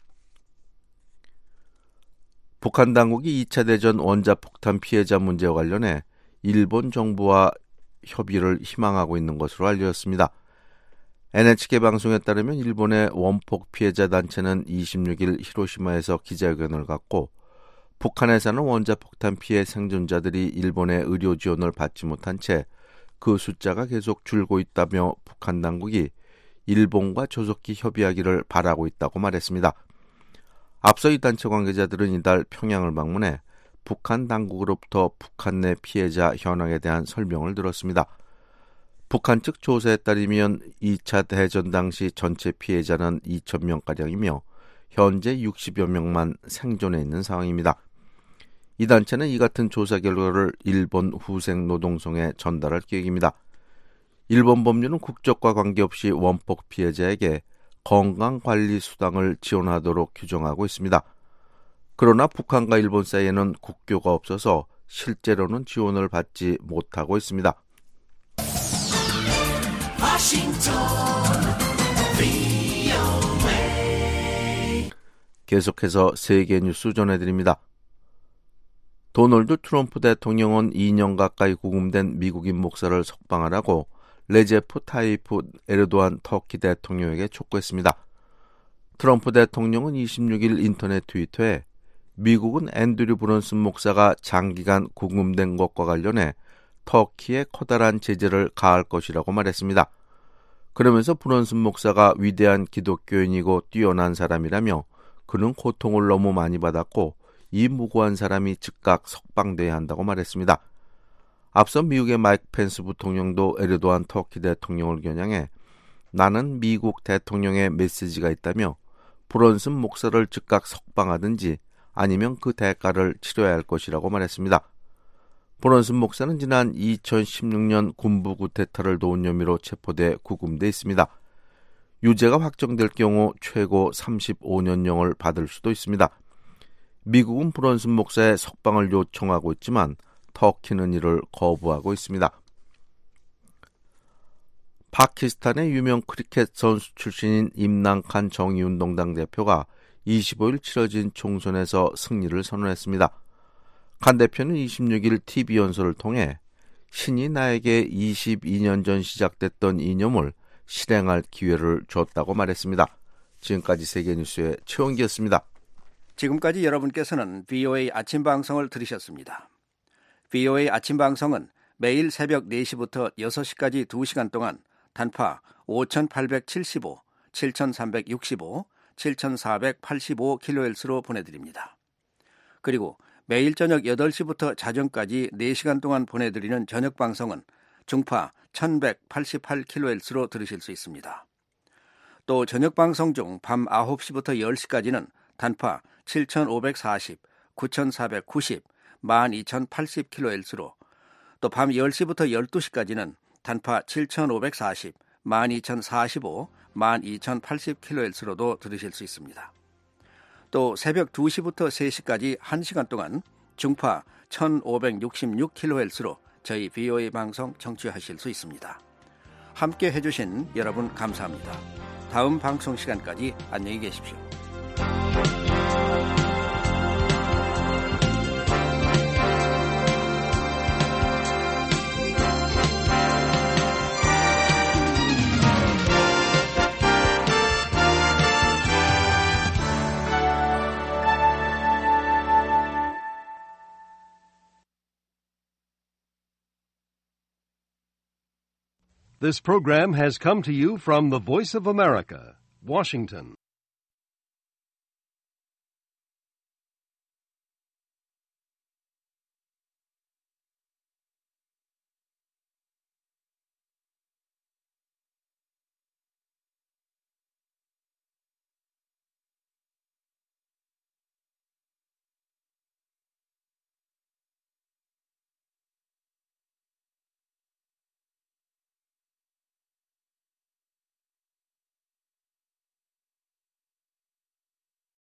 북한 당국이 이 차 대전 원자폭탄 피해자 문제와 관련해 일본 정부와 협의를 희망하고 있는 것으로 알려졌습니다. 엔에이치케이 방송에 따르면 일본의 원폭 피해자 단체는 이십육 일 히로시마에서 기자회견을 갖고 북한에 사는 원자폭탄 피해 생존자들이 일본의 의료 지원을 받지 못한 채 그 숫자가 계속 줄고 있다며 북한 당국이 일본과 조속히 협의하기를 바라고 있다고 말했습니다. 앞서 이 단체 관계자들은 이달 평양을 방문해 북한 당국으로부터 북한 내 피해자 현황에 대한 설명을 들었습니다. 북한 측 조사에 따르면 이 차 대전 당시 전체 피해자는 이천 명가량이며 현재 육십여 명만 생존해 있는 상황입니다. 이 단체는 이 같은 조사 결과를 일본 후생노동성에 전달할 계획입니다. 일본 법률은 국적과 관계없이 원폭 피해자에게 건강관리수당을 지원하도록 규정하고 있습니다. 그러나 북한과 일본 사이에는 국교가 없어서 실제로는 지원을 받지 못하고 있습니다. 계속해서 세계 뉴스 전해드립니다. 도널드 트럼프 대통령은 이 년 가까이 구금된 미국인 목사를 석방하라고 레제프 타이프 에르도안 터키 대통령에게 촉구했습니다. 트럼프 대통령은 이십육 일 인터넷 트위터에 미국은 앤드류 브런슨 목사가 장기간 구금된 것과 관련해 터키에 커다란 제재를 가할 것이라고 말했습니다. 그러면서 브런슨 목사가 위대한 기독교인이고 뛰어난 사람이라며 그는 고통을 너무 많이 받았고 이 무고한 사람이 즉각 석방돼야 한다고 말했습니다. 앞서 미국의 마이크 펜스 부통령도 에르도안 터키 대통령을 겨냥해 나는 미국 대통령의 메시지가 있다며 브런슨 목사를 즉각 석방하든지 아니면 그 대가를 치러야 할 것이라고 말했습니다. 브런슨 목사는 지난 이천십육 년 군부 구테타를 도운 혐의로 체포돼 구금돼 있습니다. 유죄가 확정될 경우 최고 삼십오 년형을 받을 수도 있습니다. 미국은 브런슨 목사의 석방을 요청하고 있지만 터키는 이를 거부하고 있습니다. 파키스탄의 유명 크리켓 선수 출신인 임란칸 정의운동당 대표가 이십오 일 치러진 총선에서 승리를 선언했습니다. 칸 대표는 이십육 일 티비 연설을 통해 신이 나에게 이십이 년 전 시작됐던 이념을 실행할 기회를 줬다고 말했습니다. 지금까지 세계뉴스의 최원기였습니다. 지금까지 여러분께서는 브이오에이 아침 방송을 들으셨습니다. 브이오에이 아침 방송은 매일 새벽 네 시부터 여섯 시까지 두 시간 동안 단파 오천팔백칠십오, 칠천삼백육십오, 칠천사백팔십오 킬로헤르츠로 보내드립니다. 그리고 매일 저녁 여덟 시부터 자정까지 네 시간 동안 보내드리는 저녁 방송은 중파 천백팔십팔 킬로헤르츠로 들으실 수 있습니다. 또 저녁 방송 중 밤 아홉 시부터 열 시까지는 단파 칠천오백사십, 구천사백구십, 만 이천팔십 킬로헤르츠로 또 밤 열 시부터 열두 시까지는 단파 칠천오백사십, 만 이천사십오, 만 이천팔십 킬로헤르츠로도 들으실 수 있습니다. 또 새벽 두 시부터 세 시까지 한 시간 동안 중파 천오백육십육 킬로헤르츠로 저희 브이오에이 방송 청취하실 수 있습니다. 함께 해주신 여러분 감사합니다. 다음 방송 시간까지 안녕히 계십시오. This program has come to you from the Voice of America, Washington.